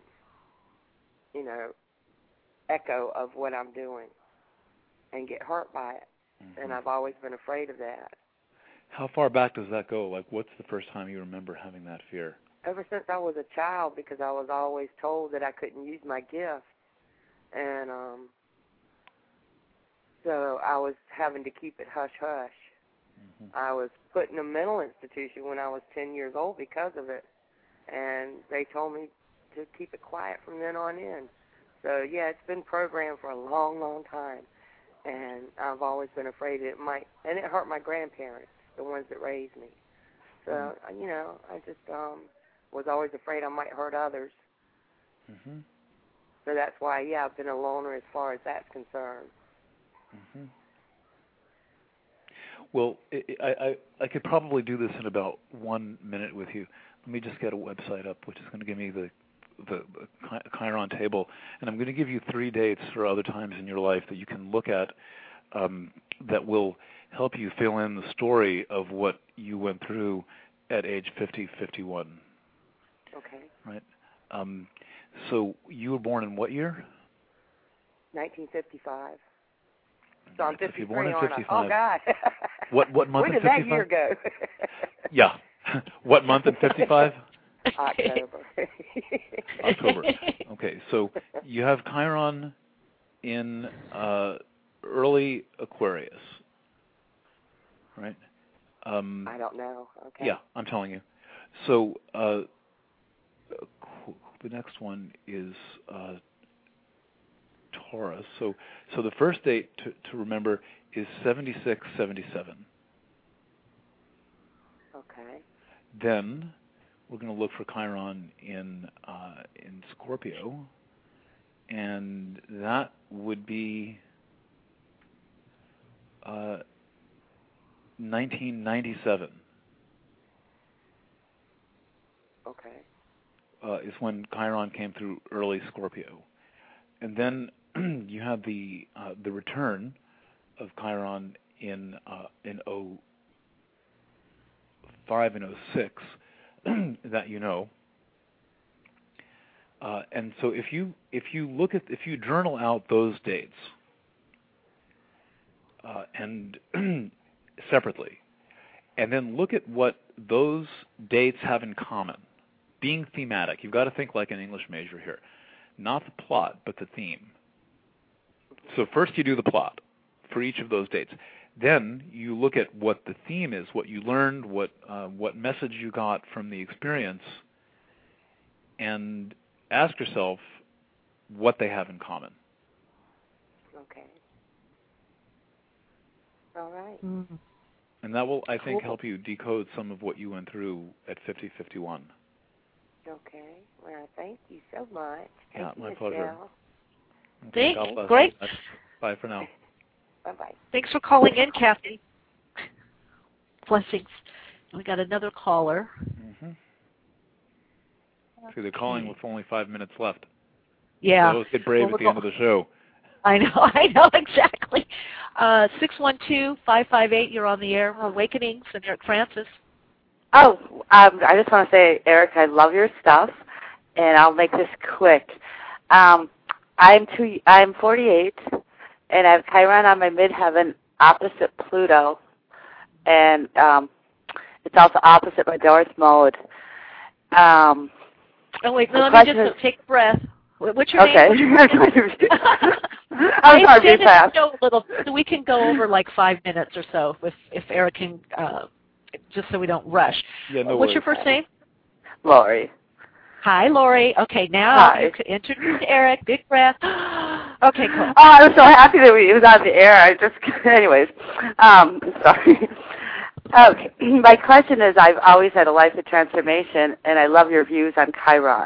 echo of what I'm doing and get hurt by it? Mm-hmm. And I've always been afraid of that. How far back does that go? Like, what's the first time you remember having that fear? Ever since I was a child, because I was always told that I couldn't use my gift. And so I was having to keep it hush-hush. Mm-hmm. I was put in a mental institution when I was 10 years old because of it. And they told me to keep it quiet from then on in. So, yeah, it's been programmed for a long, long time. And I've always been afraid it might, and it hurt my grandparents, the ones that raised me. So, I just was always afraid I might hurt others. Mm-hmm. So that's why, I've been a loner as far as that's concerned. Mm-hmm. Well, I could probably do this in about 1 minute with you. Let me just get a website up, which is going to give me the Chiron table, and I'm going to give you 3 dates for other times in your life that you can look at that will help you fill in the story of what you went through at age 50, 51. Okay. Right. So you were born in what year? 1955. So I'm 53, if you're born in 55, oh, God. What month Where in 55? did that year go? Yeah. What month in 55? October. October. Okay, so you have Chiron in early Aquarius, right? I don't know. Okay. Yeah, I'm telling you. So the next one is Taurus. So the first date to remember is 76-77. Okay. Then we're going to look for Chiron in Scorpio, and that would be 1997. Okay. Is when Chiron came through early Scorpio, and then you have the return of Chiron in 05 and 06 that and so if you journal out those dates and separately, and then look at what those dates have in common, being thematic. You've got to think like an English major here, not the plot but the theme. So first you do the plot for each of those dates. Then you look at what the theme is, what you learned, what message you got from the experience, and ask yourself what they have in common. Okay. All right. Mm-hmm. And that will, I think, help you decode some of what you went through at 50-51. Okay. Well, thank you so much. Yeah, my Michelle. pleasure. Okay, Thanks. Great. Bye for now. Bye-bye. Thanks for calling in, Kathy. Blessings. We got another caller. Mm-hmm. See, they're calling with only 5 minutes left. Yeah. So let's get brave at the end of the show. I know exactly. 612-558, you're on the air. Awakenings, and Eric Francis. I just want to say, Eric, I love your stuff, and I'll make this quick. I'm 48, and I have Chiron on my midheaven opposite Pluto, and it's also opposite my North Mode. Oh, wait, let me just take a breath. What's your name? Okay. I'm sorry, be fast. So we can go over like 5 minutes or so if Eric can, just so we don't rush. Yeah, no What's worries. your first name? Lori. Hi, Lori. Okay, now you can introduce Eric. Big breath. Okay, cool. Oh, I was so happy that it was on the air. Anyways, sorry. Okay, my question is, I've always had a life of transformation, and I love your views on Chiron.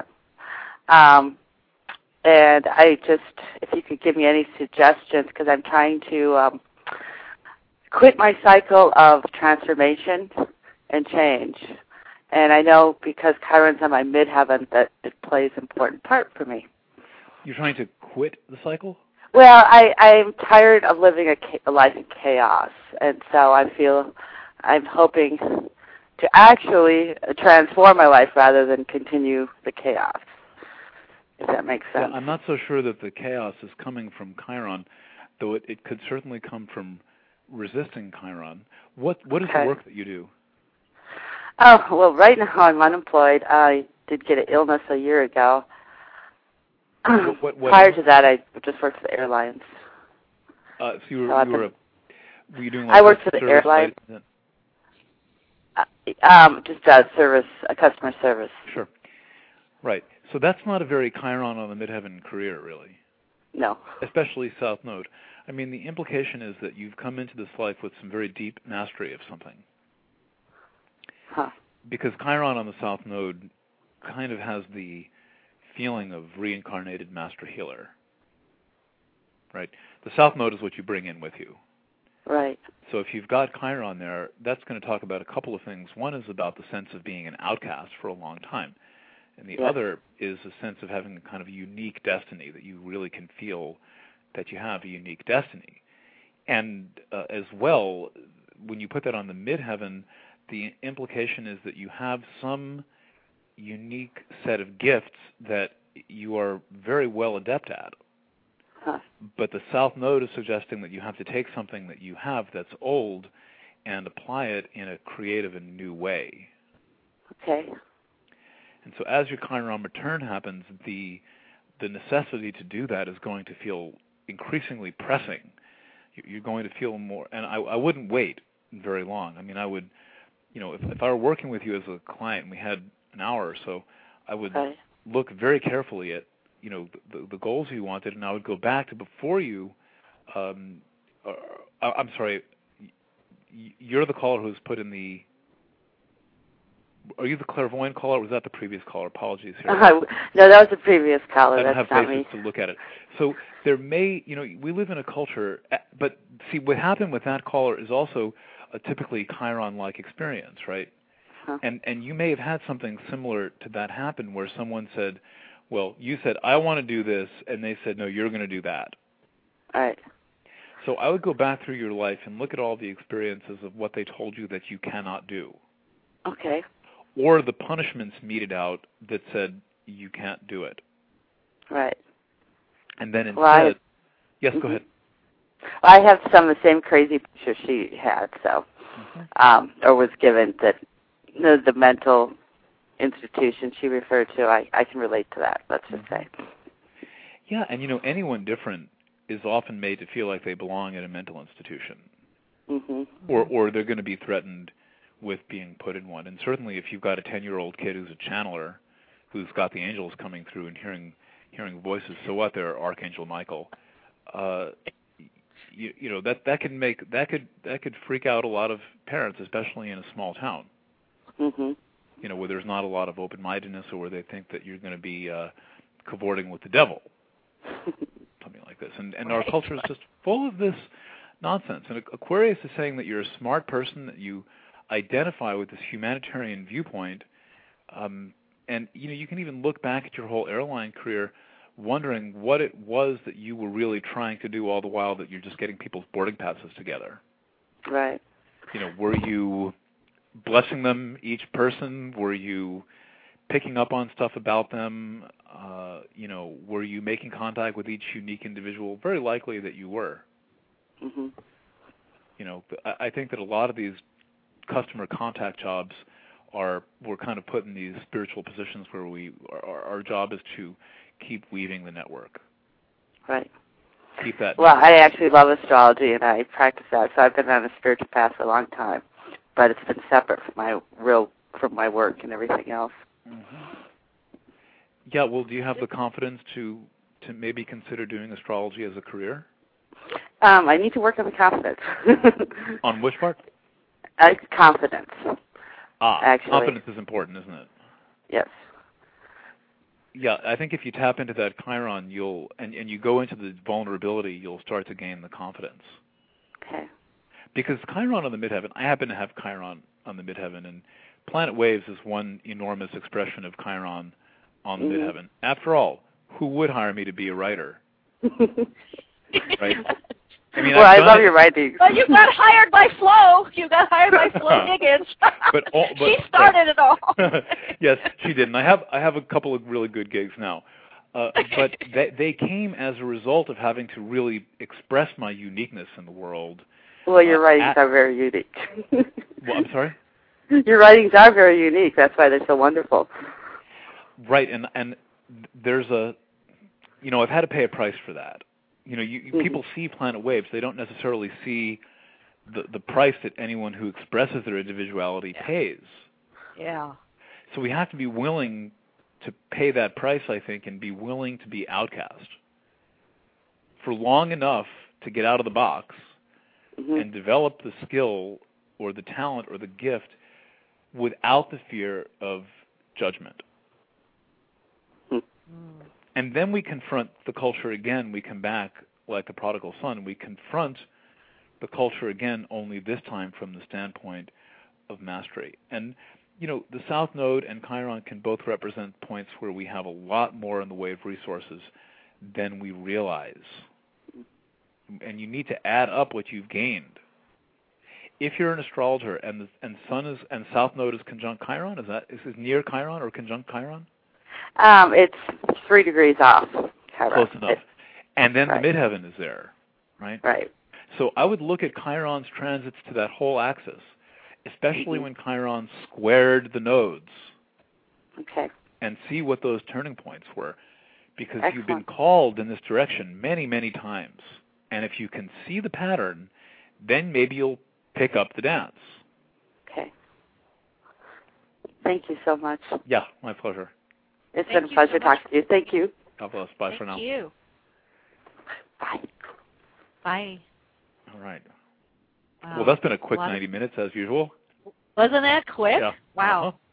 And if you could give me any suggestions, because I'm trying to quit my cycle of transformation and change. And I know because Chiron's on my midheaven that it plays an important part for me. You're trying to quit the cycle? Well, I'm tired of living a life in chaos, and so I'm hoping to actually transform my life rather than continue the chaos, if that makes sense. Yeah, I'm not so sure that the chaos is coming from Chiron, though it could certainly come from resisting Chiron. What is the work that you do? Oh, well, right now I'm unemployed. I did get an illness a year ago. What Prior to that, I just worked for the airlines. So were you doing like I worked for the airlines. Just a customer service. Sure. Right. So that's not a very Chiron on the midheaven career, really. No. Especially South Node. I mean, the implication is that you've come into this life with some very deep mastery of something. Huh. Because Chiron on the South Node kind of has the feeling of reincarnated master healer. Right? The South Node is what you bring in with you. Right. So if you've got Chiron there, that's going to talk about a couple of things. One is about the sense of being an outcast for a long time. And the other is a sense of having a kind of unique destiny, that you really can feel that you have a unique destiny. And as well, when you put that on the midheaven, the implication is that you have some unique set of gifts that you are very well adept at. Huh. But the South Node is suggesting that you have to take something that you have that's old and apply it in a creative and new way. Okay. And so as your Chiron return happens, the necessity to do that is going to feel increasingly pressing. You're going to feel more, and I wouldn't wait very long. I mean, I would, if I were working with you as a client and we had an hour or so, I would look very carefully at, the goals you wanted, and I would go back to before you, I'm sorry, you're the caller who's put in the, are you the clairvoyant caller, or was that the previous caller? Apologies here. No, that was the previous caller. I don't That's have not basis me. to look at it. So there may, we live in a culture, but see, what happened with that caller is also a typically Chiron-like experience, right? Huh. And you may have had something similar to that happen where someone said, well, you said, I want to do this, and they said, no, you're going to do that. All right. So I would go back through your life and look at all the experiences of what they told you that you cannot do. Okay. Or the punishments meted out that said you can't do it. Right. And then instead, yes, go ahead. Well, I have some of the same crazy pictures she had, so, or was given, that the mental institution she referred to, I can relate to that, let's just say. Yeah, and anyone different is often made to feel like they belong at a mental institution. Mm-hmm. Or they're going to be threatened with being put in one. And certainly if you've got a 10-year-old kid who's a channeler, who's got the angels coming through and hearing voices, so what, they're Archangel Michael, that could freak out a lot of parents, especially in a small town. Mm-hmm. Where there's not a lot of open-mindedness, or where they think that you're going to be cavorting with the devil, something like this. And our culture is just full of this nonsense. And Aquarius is saying that you're a smart person, that you identify with this humanitarian viewpoint, and you can even look back at your whole airline career wondering what it was that you were really trying to do all the while that you're just getting people's boarding passes together. Right. Were you blessing them, each person? Were you picking up on stuff about them? Were you making contact with each unique individual? Very likely that you were. Mm-hmm. I think that a lot of these customer contact jobs we're kind of put in these spiritual positions where our job is to keep weaving the network. Right. Keep that. Well, I actually love astrology, and I practice that, so I've been on a spiritual path for a long time, but it's been separate from my work and everything else. Mm-hmm. Yeah. Well, do you have the confidence to maybe consider doing astrology as a career? I need to work on the confidence. On which part? Confidence. Actually. Confidence is important, isn't it? Yes. Yeah, I think if you tap into that Chiron, and you go into the vulnerability, you'll start to gain the confidence. Okay. Because Chiron on the midheaven, I happen to have Chiron on the midheaven, and Planet Waves is one enormous expression of Chiron on the midheaven. After all, who would hire me to be a writer? Right? I mean, I love your writing. Well, you got hired by Flo. You got hired by Flo Higgins. but she started it all. Yes, she did, and I have a couple of really good gigs now. But they came as a result of having to really express my uniqueness in the world. Well, your writings are very unique. Well, I'm sorry? Your writings are very unique. That's why they're so wonderful. Right, and there's I've had to pay a price for that. People see Planet Waves. They don't necessarily see the price that anyone who expresses their individuality pays. Yeah. So we have to be willing to pay that price, I think, and be willing to be outcast for long enough to get out of the box and develop the skill or the talent or the gift without the fear of judgment. And then we confront the culture again. We come back like the prodigal son. We confront the culture again, only this time from the standpoint of mastery. And, the South Node and Chiron can both represent points where we have a lot more in the way of resources than we realize. And you need to add up what you've gained. If you're an astrologer and Sun is and South Node is conjunct Chiron, is it near Chiron or conjunct Chiron? It's 3 degrees off. Close enough. And then the midheaven is there, right? Right. So I would look at Chiron's transits to that whole axis, especially when Chiron squared the nodes. Okay. And see what those turning points were. Because Excellent. You've been called in this direction many, many times. And if you can see the pattern, then maybe you'll pick up the dance. Okay. Thank you so much. Yeah, my pleasure. It's been a pleasure talking to you. Thank you. God bless. Bye for now. Thank you. Bye. Bye. All right. Wow. Well, that's been a quick 90 minutes as usual. Wasn't that quick? Yeah. Wow. Uh-huh.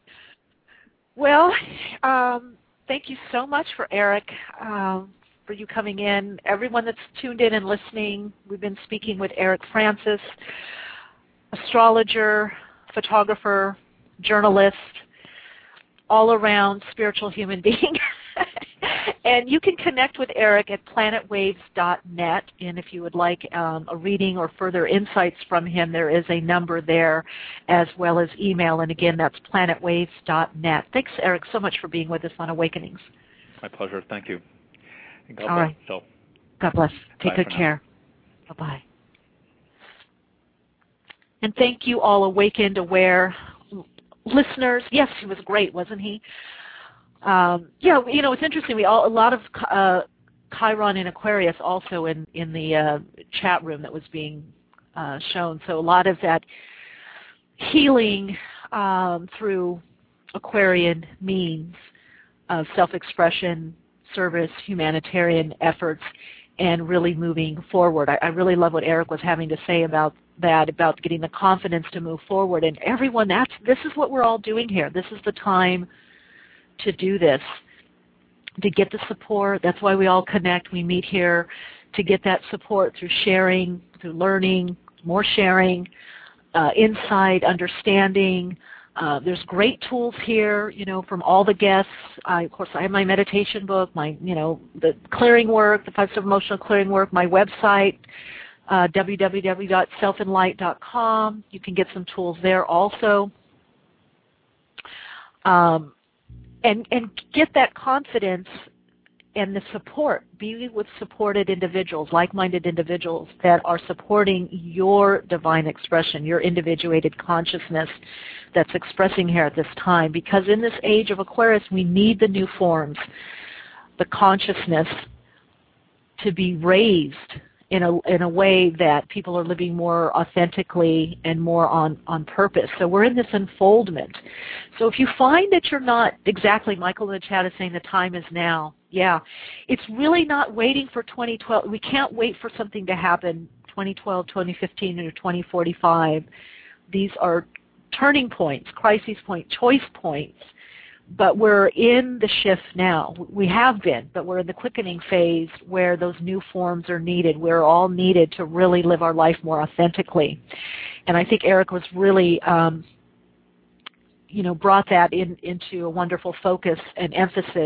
Well, thank you so much for Eric, for you coming in. Everyone that's tuned in and listening, we've been speaking with Eric Francis, astrologer, photographer, journalist, all-around spiritual human being. And you can connect with Eric at planetwaves.net, and if you would like a reading or further insights from him, there is a number there as well as email, and again, that's planetwaves.net. Thanks, Eric, so much for being with us on Awakenings. My pleasure. Thank you. And God All bless. right. So, God bless. Take good care. Bye-bye. And thank you all Awakened, Aware listeners. Yes, he was great, wasn't he? It's interesting. A lot of Chiron in Aquarius also in the chat room that was being shown. So a lot of that healing through Aquarian means of self-expression, service, humanitarian efforts, and really moving forward. I really love what Eric was having to say about that, about getting the confidence to move forward. And everyone, this is what we're all doing here. This is the time to do this, to get the support. That's why we all connect. We meet here to get that support through sharing, through learning, more sharing, insight, understanding. There's great tools here, from all the guests. Of course, I have my meditation book, the clearing work, the 5-step emotional clearing work, my website, www.selfenlight.com. You can get some tools there also. and get that confidence and the support. Be with supported individuals, like-minded individuals that are supporting your divine expression, your individuated consciousness that's expressing here at this time. Because in this age of Aquarius, we need the new forms, the consciousness to be raised in a way that people are living more authentically and more on purpose. So we're in this unfoldment. So if you find that you're not exactly, Michael in the chat is saying the time is now. Yeah, it's really not waiting for 2012. We can't wait for something to happen 2012, 2015, or 2045. These are turning points, crisis points, choice points. But we're in the shift now. We have been, but we're in the quickening phase where those new forms are needed. We're all needed to really live our life more authentically. And I think Eric was really, brought that into a wonderful focus and emphasis,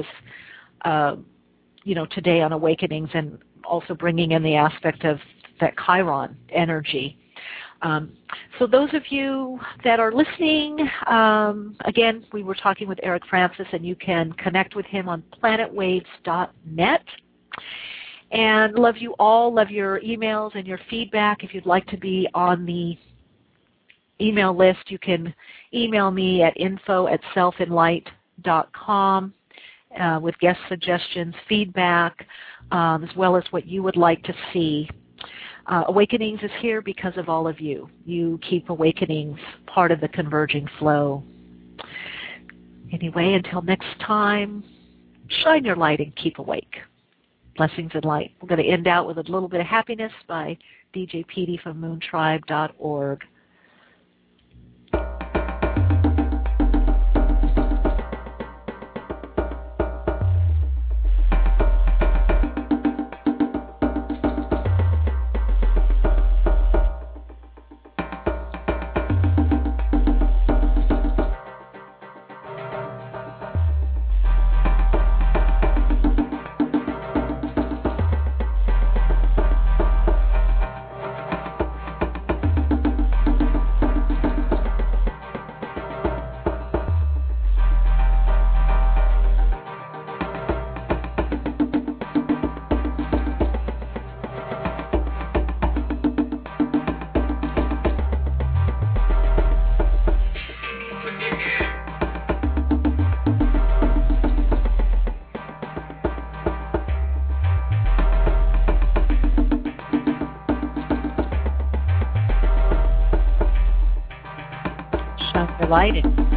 today on awakenings, and also bringing in the aspect of that Chiron energy. So those of you that are listening, again, we were talking with Eric Francis, and you can connect with him on planetwaves.net. And love you all, love your emails and your feedback. If you'd like to be on the email list, you can email me at info@selfinlight.com with guest suggestions, feedback, as well as what you would like to see. Awakenings is here because of all of you. You keep Awakenings part of the converging flow. Anyway, until next time, shine your light and keep awake. Blessings and light. We're going to end out with a little bit of happiness by DJ Petey from moontribe.org. Lighting.